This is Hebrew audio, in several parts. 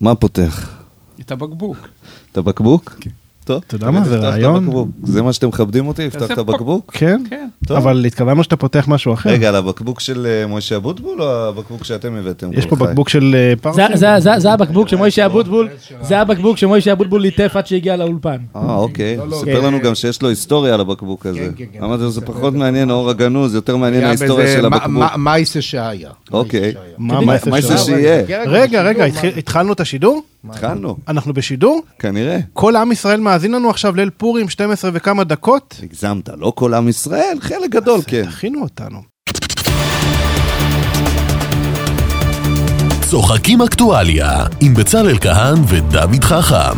מה פותח? את הבקבוק. את הבקבוק? כן. טוב. אתה יודע מה, זה רעיון. זה מה שאתם מכבדים אותי? יפתח את הבקבוק? כן, אבל התכוונו שאתה פותח משהו אחר. רגע, על הבקבוק של מוישה אבוטבול או הבקבוק שאתם הבאתם? יש פה בקבוק של פרסים? זה הבקבוק שמוישה אבוטבול, זה הבקבוק שמוישה אבוטבול ליטף עד שהגיע לאולפן. אוקיי. ספר לנו גם שיש לו היסטוריה על הבקבוק הזה. אמרתי, זה פחות מעניין האור הגנוז, יותר מעניין ההיסטוריה של הבקבוק. מה יעשה שהיה? אוקיי. מה יעשה שיהיה? רגע, התחלנו את השידור? התחלנו. אנחנו בשידור? כנראה. כל עם ישראל מאזין לנו עכשיו ליל פורים 12 וכמה דקות? הגזמת, לא כל עם ישראל, חלק גדול, כן. תכינו אותנו. צוחקים אקטואליה עם בצלאל כהן ודוד חכם.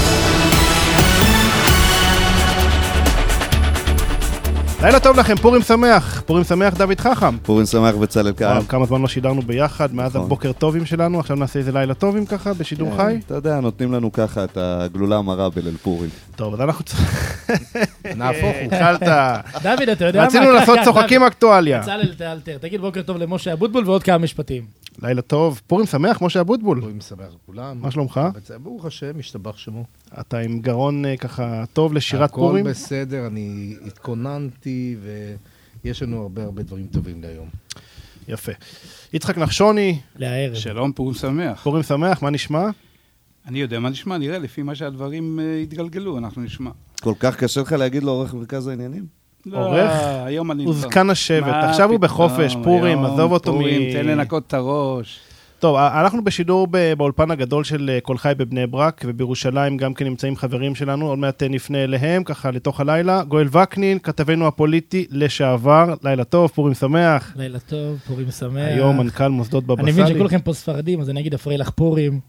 לילה טוב לכם, פורים שמח. פורים שמח דוד חכם. פורים שמח בצלאל כהן. כמה זמן לא שידרנו ביחד, מאז הבוקר טובים שלנו, עכשיו נעשה איזה לילה טובים ככה, בשידור חי. אתה יודע, נותנים לנו ככה את הגלולה המרה בליל פורים. טוב, אז אנחנו... נהפוך. התחלת. דוד, אתה יודע מה? רצינו לעשות צוחקים אקטואליה. בצלאל, תאלתר. תגיד בוקר טוב למשה אבוטבול ועוד כמה משפטים. לילה טוב. פורים שמח, משה אבוטבול. פורים שמח לכולם. מה שלומך? ברוך השם, משתבח שמו. אתה עם גרון ככה טוב לשירת פורים? הכל בסדר, אני התכוננתי ויש לנו הרבה דברים טובים להיום. יפה. יצחק נחשוני. לערב. שלום, פורים שמח. פורים שמח, מה נשמע? אני יודע מה נשמע, נראה לפי מה שהדברים התגלגלו, אנחנו נשמע. כל כך קשה לך להגיד לו עורך מרכז העניינים? עורך? היום אני... הוא זקן השבט, עכשיו הוא בחופש, פורים, עזוב אותו תן לנקות את הראש. טוב, אנחנו בשידור באולפן הגדול של כל חי בבני ברק, ובירושלים גם כן נמצאים חברים שלנו, עוד מעט נפנה אליהם, ככה לתוך הלילה. גואל וקנין, כתבנו הפוליטי לשעבר, לילה טוב, פורים שמח. לילה טוב, פורים שמח. היום מנכ"ל מוסדות בבא סאלי. אני מבין שכולכם פה ספרדים, אז אני אגיד אפרי לך פורים.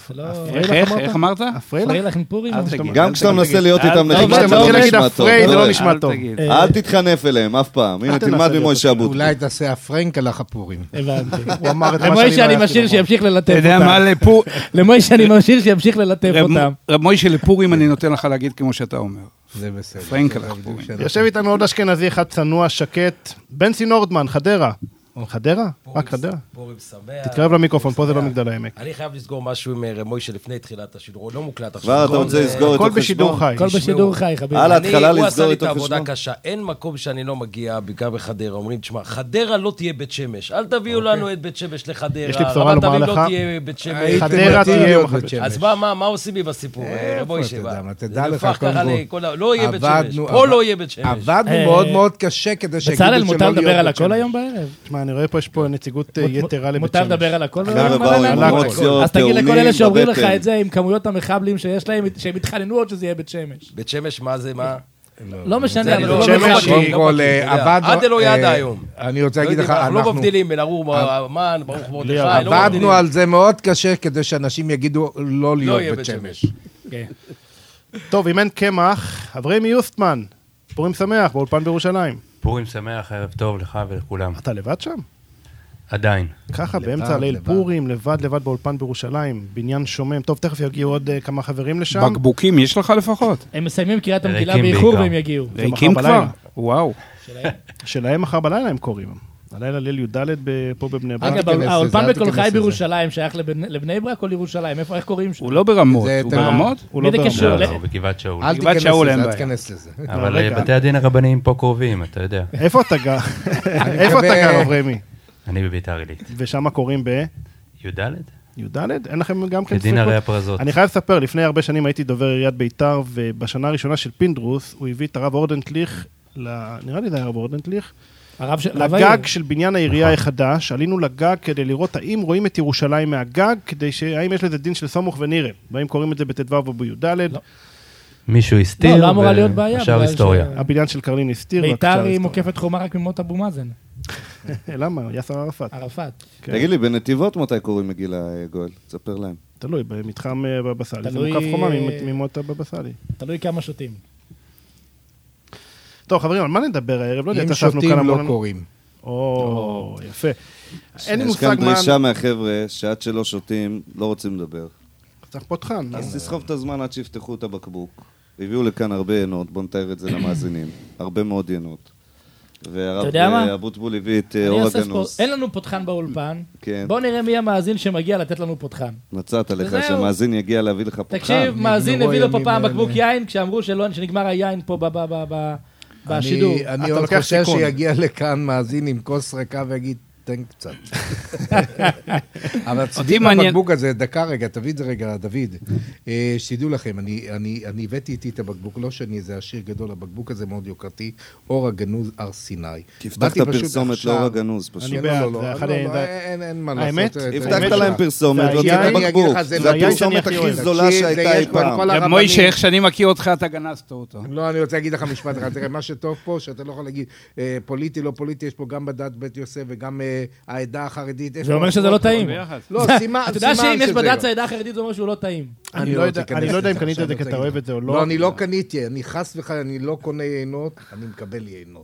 איך אמרת? אפרי לך עם פורים? גם כשאתה מנסה להיות איתם נחמד, כשאתה מתחיל להגיד אפרי, זה לא נשמע טוב. אל תתחנף אליהם, אף פעם. הנה, תלמד ממוישה אבוטבול. אולי תעשה הפרנק על החפורים. הבנתי. הוא אמר את מה למוישה אני משאיר שימשיך ללטף אתה יודע מה אותם. למוישה אני משאיר שימשיך ללטף אותם. רב מוישה לפורים אני נותן לך להגיד כמו שאתה אומר. זה בסדר. פרנק על החפורים. יושב איתנו עוד אשכנזי אחד צנוע, שקט, בנסי נורדמן, חדרה. חדרה? רק חדרה. פורים שמח. תתקרב למיקרופון, פה זה לא מגדל העמק. אני חייב לסגור משהו עם מוישה לפני תחילת השידור, הוא לא מוקלט עכשיו. כבר אתה רוצה לסגור איתו הכל בשידור חשבון? חי. הכל בשידור חי, חביבי. על ההתחלה הוא עשה לסגור לי איתו את העבודה חשבון? קשה, אין מקום שאני לא מגיע, בעיקר בחדרה, אומרים, תשמע, חדרה לא תהיה בית שמש, אל תביאו לנו את בית שמש לחדרה, יש לי בשורה לומר לך. לא תהיה בית שמש. חדרה תהיה יום אחד. אז מה עושים לי בסיפור? מוישה, תדע לך, לא יהיה בית שמש, פה לא יהיה בית שמש. עבדנו מאוד מאוד קשה כדי שיגידו בצלאל, שלא מותר להיות לדבר על בית הכל שמש. היום בערב? תשמע, אני רואה פה, יש פה נציגות יתרה לבית מותר שמש. לדבר על הכל? אמוציות, אז תגיד לכל אלה שאומרים לך בבטן. את זה עם כמויות המחבלים שיש להם, שהם התחננו עוד שזה יהיה בית שמש. בית שמש, מה זה, מה? לא משנה, אבל לא זה לא מכיר, מכיר. קודם כל, עבדנו... עד אלו יד היום. אני רוצה להגיד לך, אנחנו לא אנחנו... מבדילים בין ארור המן, ברוך מרדכי, לא מבדילים. עבדנו על זה מאוד קשה כדי שאנשים יגידו לא לא להיות יהיה בית בית שמש. שמש. טוב, אם אין קמח, אברהמי יוסטמן, פורים שמח, באולפן בירושלים. פורים שמח, ערב טוב לך ולכולם. אתה לבד שם? עדיין. ככה, באמצע ליל פורים, לבד באולפן בירושלים, בניין שומם. טוב, תכף יגיעו עוד כמה חברים לשם. בקבוקים יש לך לפחות? הם מסיימים קריאת המגילה ריקים באיחור בעיקר. והם יגיעו. ריקים מחר כבר? בלילה. וואו. שלהם מחר בלילה הם קוראים. הלילה ליל י"ד פה בבני ברק. אגב, תיכנס האולפן לזה, בכל תיכנס חי לזה. בירושלים שייך לבני ברק או לירושלים? איך קוראים שם? הוא לא ברמות, זה הוא תלוי. ברמות? הוא מי לא זה ברמות. קשור? לא, הוא בגבעת שאול. אל גבעת תיכנס שאול, לזה, אין אל בעיה. תיכנס לזה. אבל רגע. בתי הדין הרבניים פה קרובים, אתה יודע. איפה אתה גר? איפה אתה גר, אברהמי? אני בביתר עילית. ושם קוראים י"ד? י"ד? אין לכם גם כן כדין הרי הפרזות. אני חייב לספר, לפני הרבה שנים הייתי דובר עיריית ביתר, ובשנה הראשונה של פינדרוס, הוא הביא את הרב אורדנטליך, נראה לי זה היה הרב אורדנטליך, לגג של בניין העירייה החדש, עלינו לגג כדי לראות האם רואים את ירושלים מהגג, האם יש לזה דין של סמוך ונראה, והאם קוראים את זה בט"ו או בי"ד. מישהו הסתיר, לא אמורה להיות בעיה. והשאר היסטוריה. הבניין של קרלין הסתיר. ביתר היא מוקפת חומה רק ממות אבו מאזן. למה? יאסר ערפאת. ערפאת. תגיד לי, בנתיבות מתי קוראים מגילה, גואל? תספר להם. תלוי, במתחם בבא סאלי. זה תלוי- מוקף חומה ממות בבא סאלי. תלוי כמה שותים. טוב, חברים, על מה נדבר הערב? לא יודע, אם תשבנו כאן שותים לא המון. קוראים. או, יפה. אין לי יש מושג כאן מה... דרישה מהחבר'ה שעד שלא שותים, לא רוצים לדבר. צריך פותחן. אז תסחוב את הזמן עד שיפתחו את הבקבוק. הביאו לכאן הרבה ינות, בואו נתאר את זה למאזינים. הרבה מאוד ינות. והרב אבוטבול הביא את אור הגנוז. אין לנו פותחן באולפן, בוא נראה מי המאזין שמגיע לתת לנו פותחן. מצאת לך שהמאזין יגיע להביא לך פותחן. תקשיב, מאזין הביא לו פה פעם בקבוק יין, כשאמרו שנגמר היין פה בשידור. אני עוד חושב שיגיע לכאן מאזין עם כוס ריקה ויגיד, תן קצת. אבל צדיק בבקבוק הזה, דקה רגע, תביא את זה רגע, דוד. שתדעו לכם, אני הבאתי איתי את הבקבוק, לא שאני, זה השיר גדול, הבקבוק הזה מאוד יוקרתי, אור הגנוז הר סיני. תפתח את הפרסומת לאור הגנוז, פשוט. אין מה לעשות. האמת? הבטחת להם פרסומת, והוצאת הבקבוק. זה הפרסומת הכי זולה שהייתה אי פעם. מוישה, איך שאני מכיר אותך, אתה גנזת אותו. לא, אני רוצה להגיד לך משפט אחד. תראה, מה שטוב פה, שאתה לא יכול להגיד, פוליטי, לא פוליטי, יש פה גם בדת בית יוסף וגם העדה החרדית. זה אומר שזה לא טעים. לא, סימן אתה יודע שאם יש בד"ץ העדה החרדית, זה אומר שהוא לא טעים. אני לא יודע אם קנית את זה כי אתה אוהב את זה או לא. לא, אני לא קניתי, אני חס וחלילה, אני לא קונה יינות, אני מקבל יינות.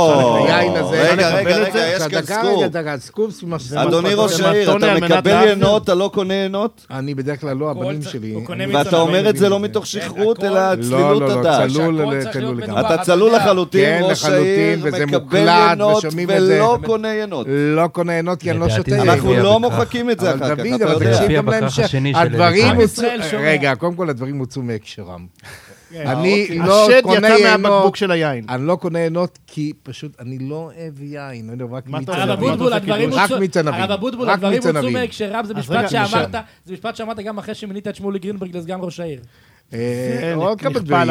רגע, יש כאן סקופ. אדוני ראש העיר, אתה מקבל יינות, אתה לא קונה יינות? אני בדרך כלל לא, הבנים שלי. ואתה אומר את זה לא מתוך שכרות, אלא צלילות הדעת. אתה צלול לחלוטין, ראש העיר, מקבל יינות ולא קונה יינות. לא קונה יינות כי אני לא שותה. אנחנו לא מוחקים את זה אחר כך. אבל תקשיב גם להמשך. רגע, קודם כל הדברים הוצאו מהקשרם. אני לא קונה יינות, אני לא קונה יינות כי פשוט אני לא אוהב יין, אני רק מתענבים. הרב אבוטבול, הדברים הוצאו מהקשרם, זה משפט שאמרת גם אחרי שמינית את שמולי גרינברג לסגן ראש העיר. עוד כמה דברים.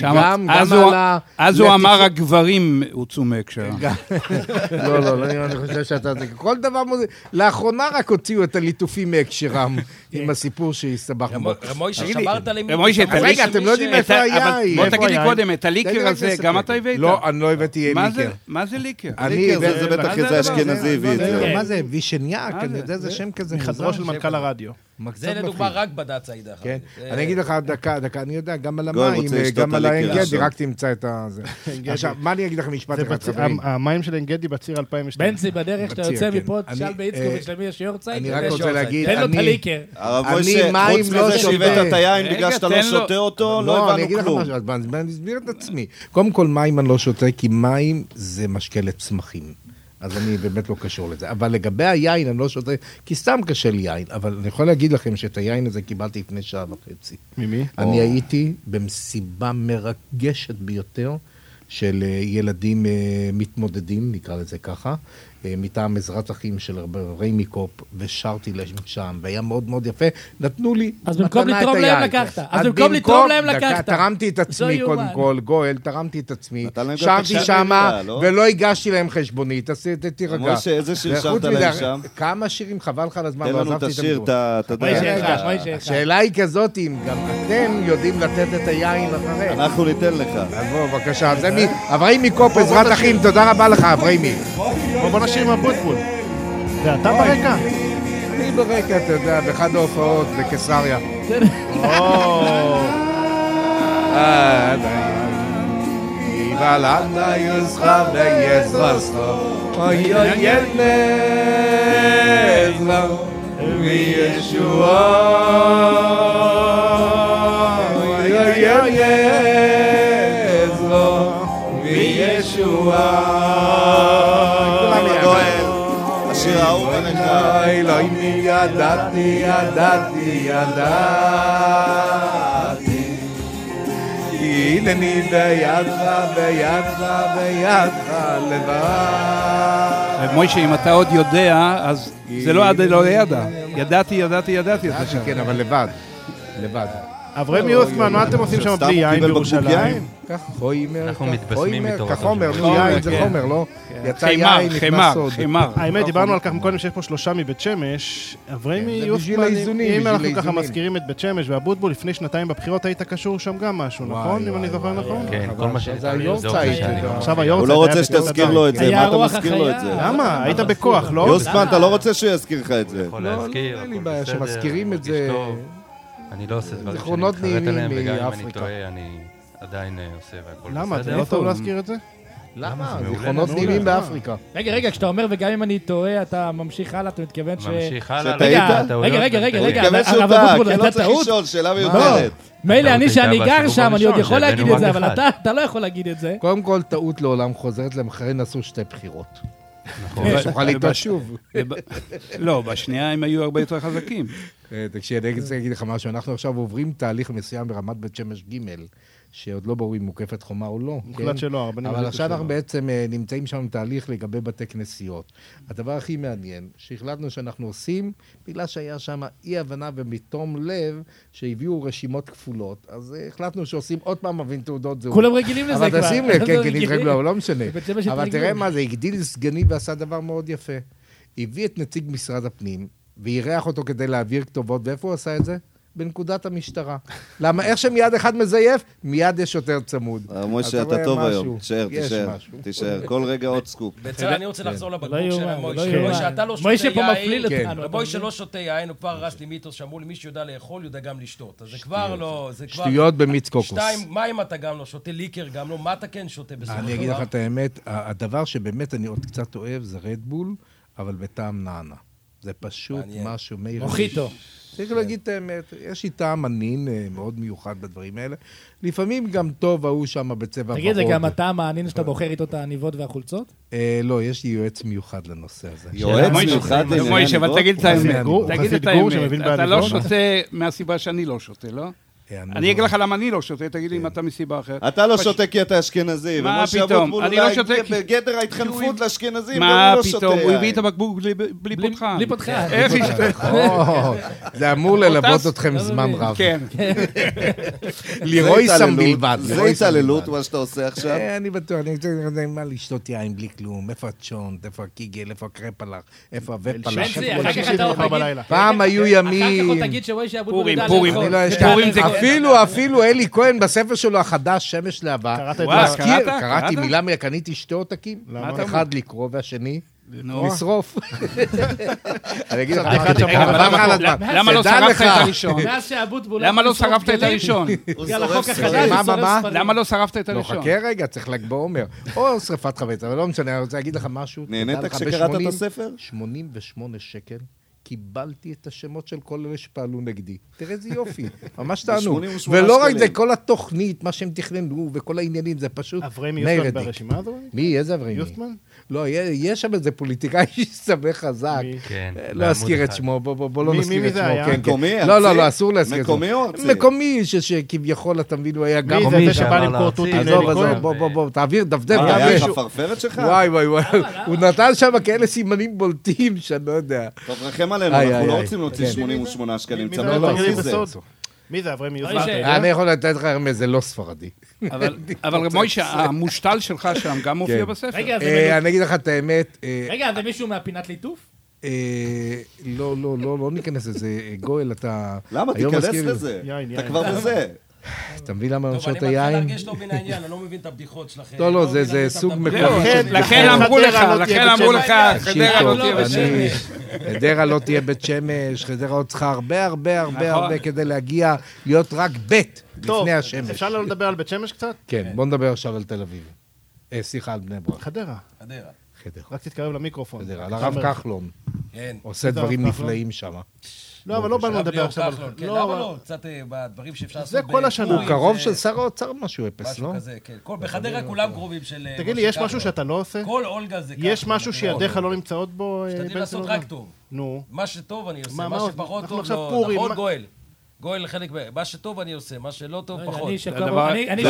אז הוא אמר הגברים הוצאו מהקשרם. לא, אני חושב שאתה... כל דבר מוזיק. לאחרונה רק הוציאו את הליטופים מהקשרם עם הסיפור שהסתבכנו בו. רמוישה, שמרת לי... רגע, אתם לא יודעים איפה היין. בוא תגיד לי קודם, את הליקר הזה, גם אתה הבאת? לא, אני לא הבאתי ליקר. מה זה ליקר? ליקר זה בטח איזה אשכנזי הביא את זה. מה זה? וישניאק, אני יודע, זה שם כזה. מחדרו של מנכ"ל הרדיו. זה לדוגמה רק בד"ץ העדה. אני אגיד לך דקה, אני יודע, גם על המים, גם על העין גדי, רק תמצא את זה. עכשיו, מה אני אגיד לכם משפט אחד, חברים? המים של עין גדי בציר 2002. בנצי, בדרך שאתה יוצא מפה, תשאל באיצקוביץ' למי יש יורצייט. אני רק רוצה להגיד, תן לו את הליקר. הרב מוישה, חוץ מזה שהבאת את היין בגלל שאתה לא שותה אותו, לא הבנו כלום. אני אסביר את עצמי. קודם כל, מים אני לא שותה, כי מים זה משקה לצמחים. אז אני באמת לא קשור לזה. אבל לגבי היין, אני לא שותה, כי סתם קשה לי יין. אבל אני יכול להגיד לכם שאת היין הזה קיבלתי לפני שעה וחצי. ממי? אני הייתי במסיבה מרגשת ביותר של ילדים מתמודדים, נקרא לזה ככה, מטעם עזרת אחים של ריימי קופ, ושרתי להם שם, והיה מאוד מאוד יפה. נתנו לי אז במקום לתרום להם לקחת. אז במקום לתרום להם לקחת. תרמתי את עצמי קודם כל, גואל, תרמתי את עצמי. שרתי שמה, ולא הגשתי להם חשבונית, אז תירגע. משה, איזה שיר שרת להם שם? כמה שירים, חבל לך לזמן, תן לנו את השיר, אתה יודע. השאלה היא כזאת, אם גם אתם יודעים לתת את היין אחרי. אנחנו ניתן לך. אז בוא, בבקשה. אברהימי קופ, עזרת אחים, תודה רבה לך, אברהימי. בוא נשאיר עם הבוטבול. ואתה ברקע? אני ברקע, אתה יודע, באחד ההופעות בקיסריה. ולעדה יוסחה ויזרסחה אוי אוי ילזלה וישוע אוי אוי אוי יזלה וישוע השיר האהוב עליך. אלוהים ידעתי הנני בידך לבד. מוישה, אם אתה עוד יודע, אז זה לא עד לא ידע. ידעתי. כן, אבל לבד. אברהמי יוסמן, מה אתם עושים שם בלי יין בירושלים? אנחנו מתבשמים מתורתו. כחומר, יין זה חומר, לא? יצא יין, נכנס עוד. האמת, דיברנו על כך מקודם שיש פה 3 מבית שמש. אברהמי יוסמן, אם אנחנו ככה מזכירים את בית שמש והבוטבול, לפני 2 בבחירות היית קשור שם גם משהו, נכון? אם אני זוכר נכון? כן, כל מה זה היורצייט. עכשיו היורצייט. הוא לא רוצה שתזכיר לו את זה, מה אתה מזכיר לו את זה? למה? היית בכוח, לא? יוסמן, אתה לא רוצה שהוא יזכיר לך את זה. לא, אין לי בעיה שמזכירים את זה. אני לא עושה דברים שאני זיכרונות מתחרט עליהם, נעימים וגם אם אני מאפריקה. טועה, אני עדיין עושה והכל בסדר. למה? אתה לא טוב להזכיר את זה? למה? זיכרונות נעימים באפריקה. רגע, כשאתה אומר וגם אם אני טועה, אתה ממשיך הלאה, אתה מתכוון ש... ממשיך הלאה. רגע, הוא מתכוון שהוא טעה, כי לא צריך לשאול, שאלה מיותרת. מילא אני שאני גר שם, אני עוד יכול להגיד את זה, אבל אתה לא יכול להגיד את זה. קודם כל, טעות לעולם חוזרת, למחרים עשו 2 בחירות. נכון. שוכל לטעות שוב. לא, בשנייה הם היו הרבה יותר חזקים. תקשיב, אני רוצה להגיד לך משהו, אנחנו עכשיו עוברים תהליך מסוים ברמת בית שמש ג' שעוד לא ברור אם מוקפת חומה או לא. מוחלט שלא, אבל עכשיו אנחנו בעצם נמצאים שם תהליך לגבי בתי כנסיות. הדבר הכי מעניין, שהחלטנו שאנחנו עושים, בגלל שהיה שם אי הבנה ומתום לב, שהביאו רשימות כפולות, אז החלטנו שעושים עוד פעם מבין תעודות זהות. כולם רגילים לזה כבר. אבל תשים לב, כן, נתרגלו, לא משנה. אבל תראה מה זה, הגדיל סגני ועשה דבר מאוד יפה. הביא את נציג משרד הפנים, והירח אותו כדי להעביר כתובות, ואיפה הוא עשה את זה? בנקודת המשטרה. למה איך שמיד אחד מזייף, מיד יש יותר צמוד. מוישה, אתה טוב היום. תשאר. כל רגע עוד סקופ. בצלאל, אני רוצה לחזור לבקבוק של מוישה. אתה לא שותה יין. מוישה פה מפליל אותנו. מוישה לא שותה יין, הוא כבר הרס לי מיתוס שאמרו לי, מי שיודע לאכול, יודע גם לשתות. אז זה כבר לא... שטויות במיץ קוקוס. 2, מים אתה גם לא שותה, ליקר גם לא, מה אתה כן שותה בסופו של דבר? אני אגיד לך את האמת, הדבר שבאמת אני עוד קצת אוהב זה רדבול, אבל בטעם נענה. זה פשוט משהו מוחיטו. צריך להגיד את האמת, יש לי טעם ענין מאוד מיוחד בדברים האלה. לפעמים גם טוב ההוא שם בצבע ורוד. תגיד, זה גם הטעם הענין שאתה בוחר איתו את העניבות והחולצות? לא, יש לי יועץ מיוחד לנושא הזה. יועץ מיוחד? מוישה, אבל תגיד את האמת. תגיד את האמת. אתה לא שותה מהסיבה שאני לא שותה, לא? אני אגיד לך למה אני לא שותה, תגיד לי אם אתה מסיבה אחרת. אתה לא שותה כי אתה אשכנזי. מה פתאום? אני לא שותה כי... בגדר ההתחנפות לאשכנזים, מה פתאום? הוא הביא את הבקבוק בלי פותחן. בלי פותחן. איך ישתה? זה אמור ללוות אתכם זמן רב. כן. לירוי סם בלבד. זה התעללות, מה שאתה עושה עכשיו. אני בטוח, אני יודע מה לשתות יין בלי כלום. איפה הצ'ונט, איפה הקיגל, איפה הקרפ הלך, איפה הוופ הלך. פעם היו ימים... אחר כך תגיד שרואי שעבוד פורים. אפילו אלי כהן בספר שלו החדש, שמש להבה, קראתי מילה, קניתי 2 עותקים, אחד לקרוא והשני לשרוף. אני אגיד לך, למה לא שרפת את הראשון? מאז שהבוטבול... למה לא שרפת את הראשון? בגלל החוק החדש, למה לא שרפת את הראשון? לא, חכה רגע, צריך ל"ג בעומר. או שרפת חמץ, אבל לא משנה, אני רוצה להגיד לך משהו. נהנית כשקראת את הספר? 88 שקל. קיבלתי את השמות של כל אלה שפעלו נגדי. תראה איזה יופי, ממש תענו. ולא רק זה, כל התוכנית, מה שהם תכננו וכל העניינים, זה פשוט אברהם יוסטמן ברשימה הזו? מי? איזה אברהם? יוסטמן? לא, יש שם איזה פוליטיקאי שסבך חזק. לא אזכיר את שמו, בוא לא נזכיר את שמו. מקומי? לא, אסור להזכיר את שמו. מקומי או ארצי? מקומי, שכביכול, אתה מבין, הוא היה גם... מי זה שבא למכור תות עם אלי כהן? בוא, תעביר, דפדף. היה לך פרפרת שלך? וואי, הוא נתן שם כאלה סימנים בולטים שאני לא יודע. טוב, רחם עלינו, אנחנו לא רוצים להוציא 88 שקלים. מי זה אברהם יוסטמן? אני יכול לתת לך זה לא ספרדי. אבל מוישה, המושתל שלך שם גם מופיע בספר. אני אגיד לך את האמת. רגע, זה מישהו מהפינת ליטוף? לא ניכנס לזה. גואל, אתה... למה? תיכנס לזה. אתה כבר בזה. אתה מבין למה אני שותה יין? אני מתחיל להרגיש לא בין העניין, אני לא מבין את הבדיחות שלכם. לא, זה סוג מקומי. לכן אמרו לך, חדרה לא תהיה בית שמש. חדרה לא תהיה בית שמש, חדרה עוד צריכה הרבה כדי להגיע, להיות רק בית לפני השמש. אפשר לא לדבר על בית שמש קצת? כן, בוא נדבר עכשיו על תל אביב. סליחה, על בני ברק. חדרה. רק תתקרב למיקרופון. חדרה, על הרב כחלון. עושה דברים נפלאים שם. לא, אבל לא באנו לדבר עכשיו. למה לא? קצת בדברים שאפשר לעשות. זה כל השנה. הוא קרוב של שר האוצר משהו אפס, לא? משהו כזה, כן. בחדרה כולם קרובים של... תגיד לי, יש משהו שאתה לא עושה? כל אולגה זה ככה. יש משהו שידיך לא נמצאות בו? שתדעי לעשות רק טוב. נו. מה שטוב אני עושה, מה שפחות טוב לא. נכון, גואל. גואל לחלק, מה שטוב אני עושה, מה שלא טוב פחות. אני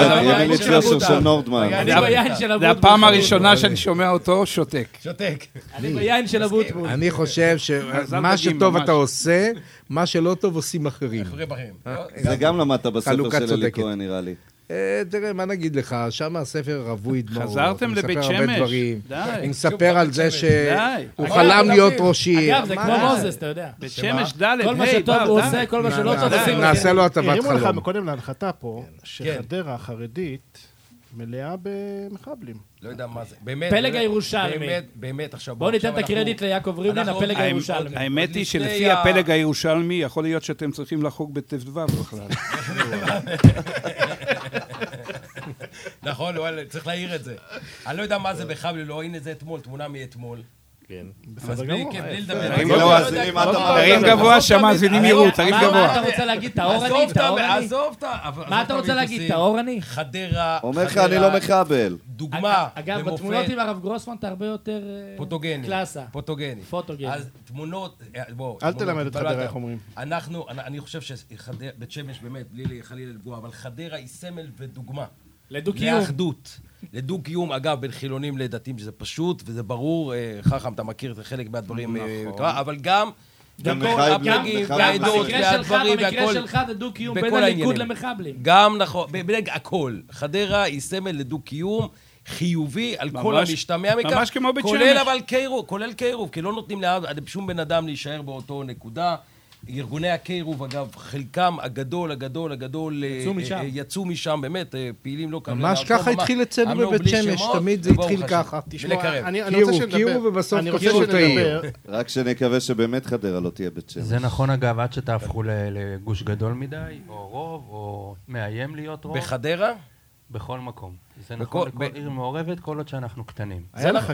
ביין של זה הפעם הראשונה שאני שומע אותו שותק. אני ביין של הבוטבול. אני חושב שמה שטוב אתה עושה, מה שלא טוב עושים אחרים. זה גם למדת בספר של אלי כהן, נראה לי. תראה, מה נגיד לך, שם הספר רווי דמעות. חזרתם לבית שמש. אני מספר על זה שהוא חלם להיות ראשי. אגב, זה כמו מוזס, אתה יודע. בית שמש ד' כל מה שטוב הוא עושה, כל מה שלא טוב עושים. נעשה לו הטבת חלום. הרימו לך קודם להנחתה פה, שחדרה החרדית מלאה במחבלים. לא יודע מה זה. באמת. פלג הירושלמי. באמת, עכשיו בואו ניתן את הקרדיט ליעקב ריבלין, הפלג הירושלמי. האמת היא שלפי הפלג הירושלמי, יכול להיות שאתם צריכים לחוג בט"ו בכלל. נכון, צריך להעיר את זה. אני לא יודע מה זה בחבלי, לא, הנה זה אתמול, תמונה מאתמול. תרים גבוה שהמאזינים יראו, תרים גבוה. מה אתה רוצה להגיד, טהור אני? עזוב אותה. מה אתה רוצה להגיד, טהור אני? חדרה. אומר לך, אני לא מחבל. דוגמה. אגב, בתמונות עם הרב גרוסמן אתה הרבה יותר קלאסה. פוטוגני. אז תמונות, אל תלמד את חדרה, איך אומרים. אני חושב שבית שמש באמת, בלי חלילה לפגוע, אבל חדרה היא סמל ודוגמה. לדו-קיום. לאחדות. לדו-קיום, אגב, בין חילונים לדתיים, שזה פשוט, וזה ברור, חכם, אתה מכיר את חלק מהדברים, אבל גם הפלגים, והעדות, והדברים, במקרה שלך זה דו-קיום בין הליכוד למחבלים. גם נכון, הכל. חדרה היא סמל לדו-קיום, חיובי על כל המשתמע מכך. ממש כמו בית שמש. כולל קירוב, כי לא נותנים שום בן אדם להישאר באותו נקודה. ארגוני הקירוב, אגב, חלקם הגדול יצאו משם, באמת, פעילים לא כאלה. ממש ככה התחיל אצלנו בבית שמש, תמיד זה התחיל ככה. קירוב ובסוף כפו את העיר. רק שנקווה שבאמת חדרה לא תהיה בית שמש. זה נכון אגב, עד שתהפכו לגוש גדול מדי, או רוב, או מאיים להיות רוב. בחדרה? בכל מקום. זה נכון לכל עיר מעורבת, כל עוד שאנחנו קטנים. היה לך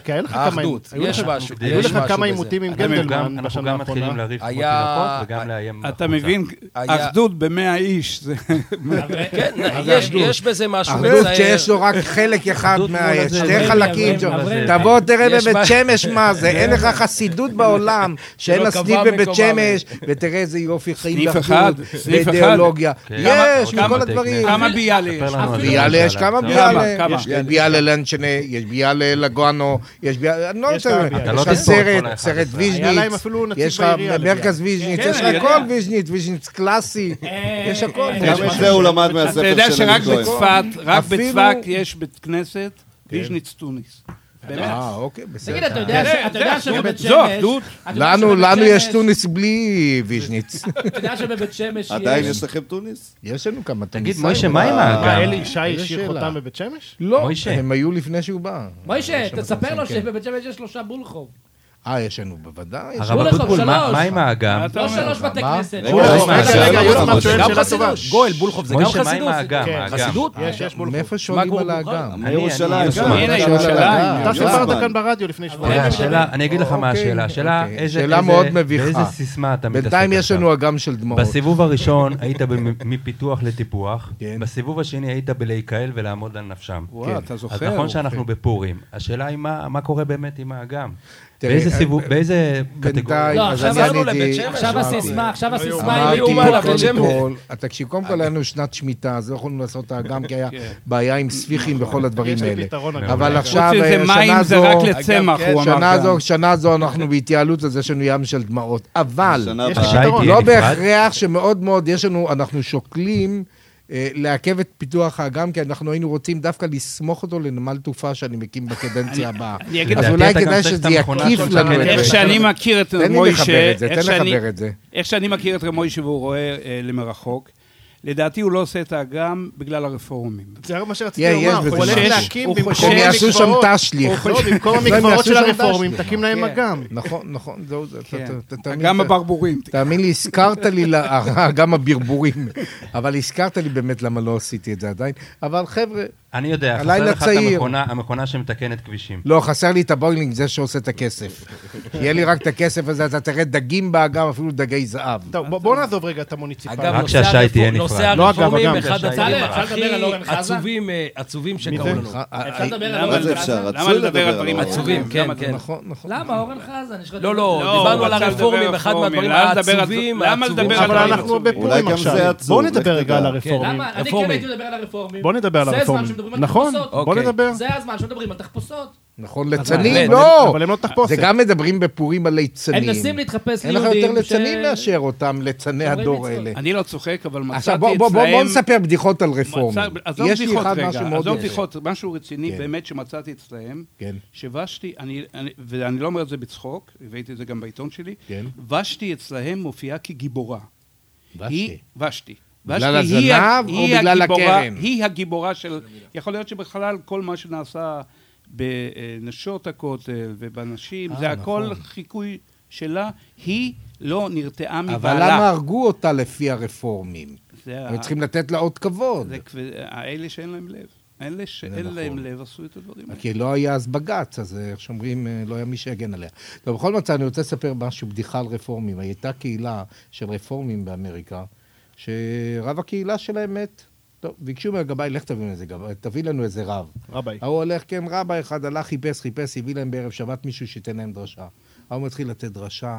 כמה עימותים עם גנדלמן בשנה האחרונה. אנחנו גם מתחילים להריף כמו תינוקות וגם לאיים. אתה מבין, אחדות ב100 איש. כן, יש בזה משהו. אחדות שיש לו רק חלק אחד שתי חלקים. תבוא תראה בבית שמש מה זה, אין לך חסידות בעולם שאין לה סניף בבית שמש, ותראה איזה יופי חיים לאחדות, באידיאולוגיה. יש, מכל הדברים. כמה ביאלה יש? ביאלה יש כמה ביאלה. יש ביאלה לנצ'נה, יש ביאלה לגואנו, יש ביאלה, אני לא רוצה, יש לך סרט ויז'ניץ, יש לך מרכז ויז'ניץ, יש לך הכל ויז'ניץ קלאסי, יש הכל. גם את זה הוא למד מהספר של אתה יודע שרק בצפת יש בית כנסת ויז'ניץ טוניס. אוקיי, בסדר. תגיד, אתה יודע שבבית שמש... לנו יש טוניס בלי ויז'ניץ. אתה יודע שבבית שמש... עדיין יש לכם טוניס? יש לנו כמה תגיד, מוישה, מה עם האגם? אלי ישי השאיר אותם בבית שמש? לא, הם היו לפני שהוא בא. מוישה, תספר לו שבבית שמש יש 3 בולחוב. יש לנו בוודאי. הרב אבוטבול, מה עם האגם? לא 3 בתי כנסת. גואל, בולחוב זה גם חסידות? מה עם האגם? חסידות? יש בולחוב. מאיפה שואלים על האגם? ירושלים. אתה סיפרת כאן ברדיו לפני שבועיים. אני אגיד לך מה השאלה. שאלה מאוד מביכה. באיזה סיסמה אתה מתעסק עכשיו? בינתיים יש לנו אגם של דמעות. בסיבוב הראשון היית מפיתוח לטיפוח, בסיבוב השני היית בלהיקהל ולעמוד על נפשם. אתה זוכר. אז נכון שאנחנו בפורים. השאלה היא מה קורה באמת עם האגם? באיזה סיבוב, באיזה קטגוריה? לא, עכשיו הסיסמה היא טיפול. תקשיב, קודם כל היינו שנת שמיטה, אז לא יכולנו לעשות את האגם, כי היה בעיה עם ספיחים וכל הדברים האלה. אבל עכשיו, שנה זו אנחנו בהתייעלות, אז יש לנו ים של דמעות. אבל, לא בהכרח שמאוד מאוד יש לנו, אנחנו שוקלים לעכב את פיתוח האגם, כי אנחנו היינו רוצים דווקא לסמוך אותו לנמל תעופה שאני מקים בקדנציה הבאה. אז אולי כדאי שזה יקיף לנו. איך שאני מכיר את מוישה, תן לחבר את זה. איך שאני מכיר את מוישה והוא רואה למרחוק, לדעתי הוא לא עושה את האגם בגלל הרפורמים. זה מה שרציתי לומר, הוא הולך להקים הם יעשו שם תשליך. במקום המקוואות של הרפורמים, תקים להם אגם. נכון. אגם הברבורים. תאמין לי, הזכרת לי, אגם הברבורים, אבל הזכרת לי באמת למה לא עשיתי את זה עדיין. אבל חבר'ה, אני יודע, חסר לך את המכונה שמתקנת כבישים. לא, חסר לי את הבוילינג, זה שעושה את הכסף. יהיה לי רק את הכסף הזה, אתה תראה דגים באגם, אפילו דגי זהב. טוב, בוא נעזוב רגע את המוניציפל. רק שהשי תהיה נפרד. נושא הרפורמים, אחד הדברים הכי עצובים שקראו לנו. אפשר לדבר על אורן חזה? למה לדבר על דברים עצובים? כן. למה אורן חזה? לא, דיברנו על הרפורמים, אחד מהדברים העצובים. למה לדבר אבל אנחנו בפורים עכשיו. בואו נדבר רגע על הרפורמים. אני כן הייתי לדבר על הרפורמים. בוא נדבר על הרפורמים. נכון, בוא נדבר. זה הזמן שמדברים על תחפושות. נכון, לצנים, לא. אבל הם לא תחפושת. זה גם מדברים בפורים על ליצנים. הם נסים להתחפש אין לך יותר לצנים מאשר אותם, לצני הדור האלה. אני לא צוחק, אבל מצאתי עכשיו אצלהם... בוא נספר בדיחות על רפורמים. עזוב בדיחות רגע, עזוב בדיחות, משהו רציני באמת שמצאתי אצלהם, שבשתי, ואני לא אומר את זה בצחוק, הבאתי את זה גם בעיתון שלי, ושתי אצלהם מופיעה כגיבורה. ושתי. בגלל הזנב או בגלל הקרן? היא הגיבורה של... יכול להיות שבכלל כל מה שנעשה בנשות הכותל ובנשים, זה הכל חיקוי שלה, היא לא נרתעה מבעלה. אבל למה הרגו אותה לפי הרפורמים? הם צריכים לתת לה עוד כבוד. האלה שאין להם לב. אלה שאין להם לב עשו את הדברים האלה. כי לא היה אז בג"ץ, אז איך שאומרים, לא היה מי שיגן עליה. טוב, בכל מצב אני רוצה לספר משהו, בדיחה על רפורמים. הייתה קהילה של רפורמים באמריקה, שרב הקהילה שלהם מת. טוב, ביקשו מהגבאי, לך תביא לנו איזה רב. רבי. הוא הולך, כן, רבי אחד הלך, חיפש, הביא להם בערב שבת מישהו שייתן להם דרשה. הוא מתחיל לתת דרשה,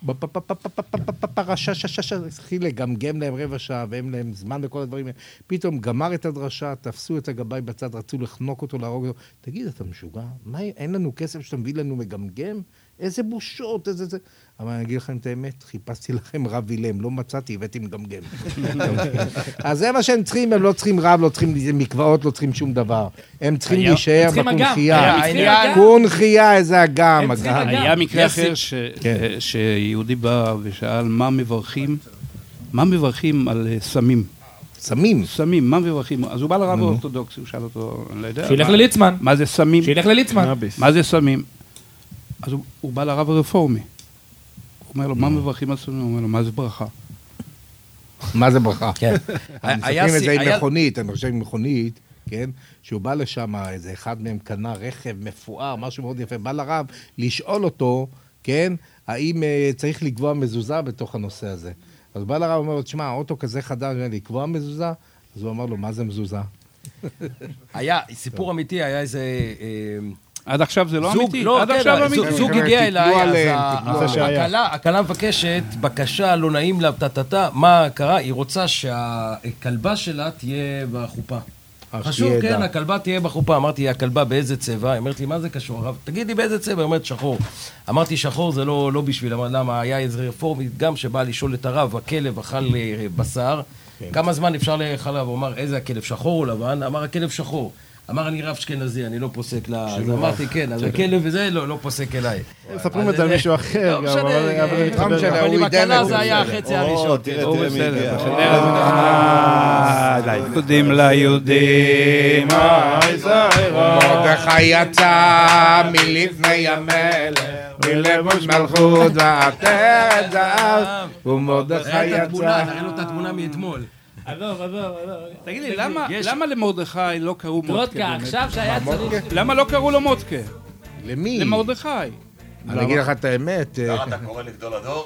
התחיל לגמגם להם רבע שעה, והם להם זמן וכל הדברים האלה. פתאום גמר את הדרשה, תפסו את הגבאי בצד, רצו לחנוק אותו, להרוג אותו. תגיד, אתה משוגע? מה, אין לנו כסף שאתה מביא לנו מגמגם? איזה בושות, איזה זה. אבל אני אגיד לכם את האמת, חיפשתי לכם רב אילם, לא מצאתי, הבאתי מגמגם. אז זה מה שהם צריכים, הם לא צריכים רב, לא צריכים מקוואות, לא צריכים שום דבר. הם צריכים להישאר בקונחייה. קונחייה, איזה אגם. היה מקרה אחר שיהודי בא ושאל מה מברכים על סמים. סמים? סמים, מה מברכים? אז הוא בא לרב האורתודוקסי, הוא שאל אותו, אני לא יודע. שילך לליצמן. מה זה סמים? שילך לליצמן. מה זה סמים? אז הוא בא לרב הרפורמי. הוא אומר לו, מה מברכים על סמים? הוא אומר לו, מה זה ברכה? מה זה ברכה? כן. מספרים את זה עם מכונית, אני חושב עם מכונית, כן? שהוא בא לשם, איזה אחד מהם קנה רכב מפואר, משהו מאוד יפה, בא לרב לשאול אותו, כן? האם צריך לקבוע מזוזה בתוך הנושא הזה. אז בא לרב ואומר לו, תשמע, האוטו כזה חדש, לקבוע מזוזה? אז הוא אמר לו, מה זה מזוזה? היה, סיפור אמיתי, היה איזה... עד עכשיו זה לא אמיתי? עד עכשיו אמיתי. זוג הגיע אליי, אז הכלה מבקשת, בקשה, לא נעים לה, מה קרה? היא רוצה שהכלבה שלה תהיה בחופה. חשוב, כן, הכלבה תהיה בחופה. אמרתי, הכלבה באיזה צבע? היא אומרת לי, מה זה קשור? הרב, תגידי באיזה צבע? היא אומרת, שחור. אמרתי, שחור זה לא בשביל, למה? היה איזה רפורמית גם שבאה לשאול את הרב, הכלב אכל בשר, כמה זמן אפשר לאכול? הוא אמר, איזה הכלב, שחור או לבן? אמר, הכלב שחור. אמר, אני רב אשכנזי, אני לא פוסק לה... אז אמרתי, כן, אז הכלב וזה לא פוסק אליי. מספרים את זה על מישהו אחר, אבל עם הכלה זה היה החצי הראשון. תראה מי הגיע. יהודים ליהודים, מרדכי יצא מלפני המלך, מלבוש מלכות ועטרת זהב, ומרדכי יצא... תראה לו את התמונה מאתמול. עזוב. תגיד לי, למה למרדכי לא קראו מודקה? עכשיו שהיה צריך... למה לא קראו לו מודקה? למי? למרדכי. אני אגיד לך את האמת. למה אתה קורא לגדול הדור?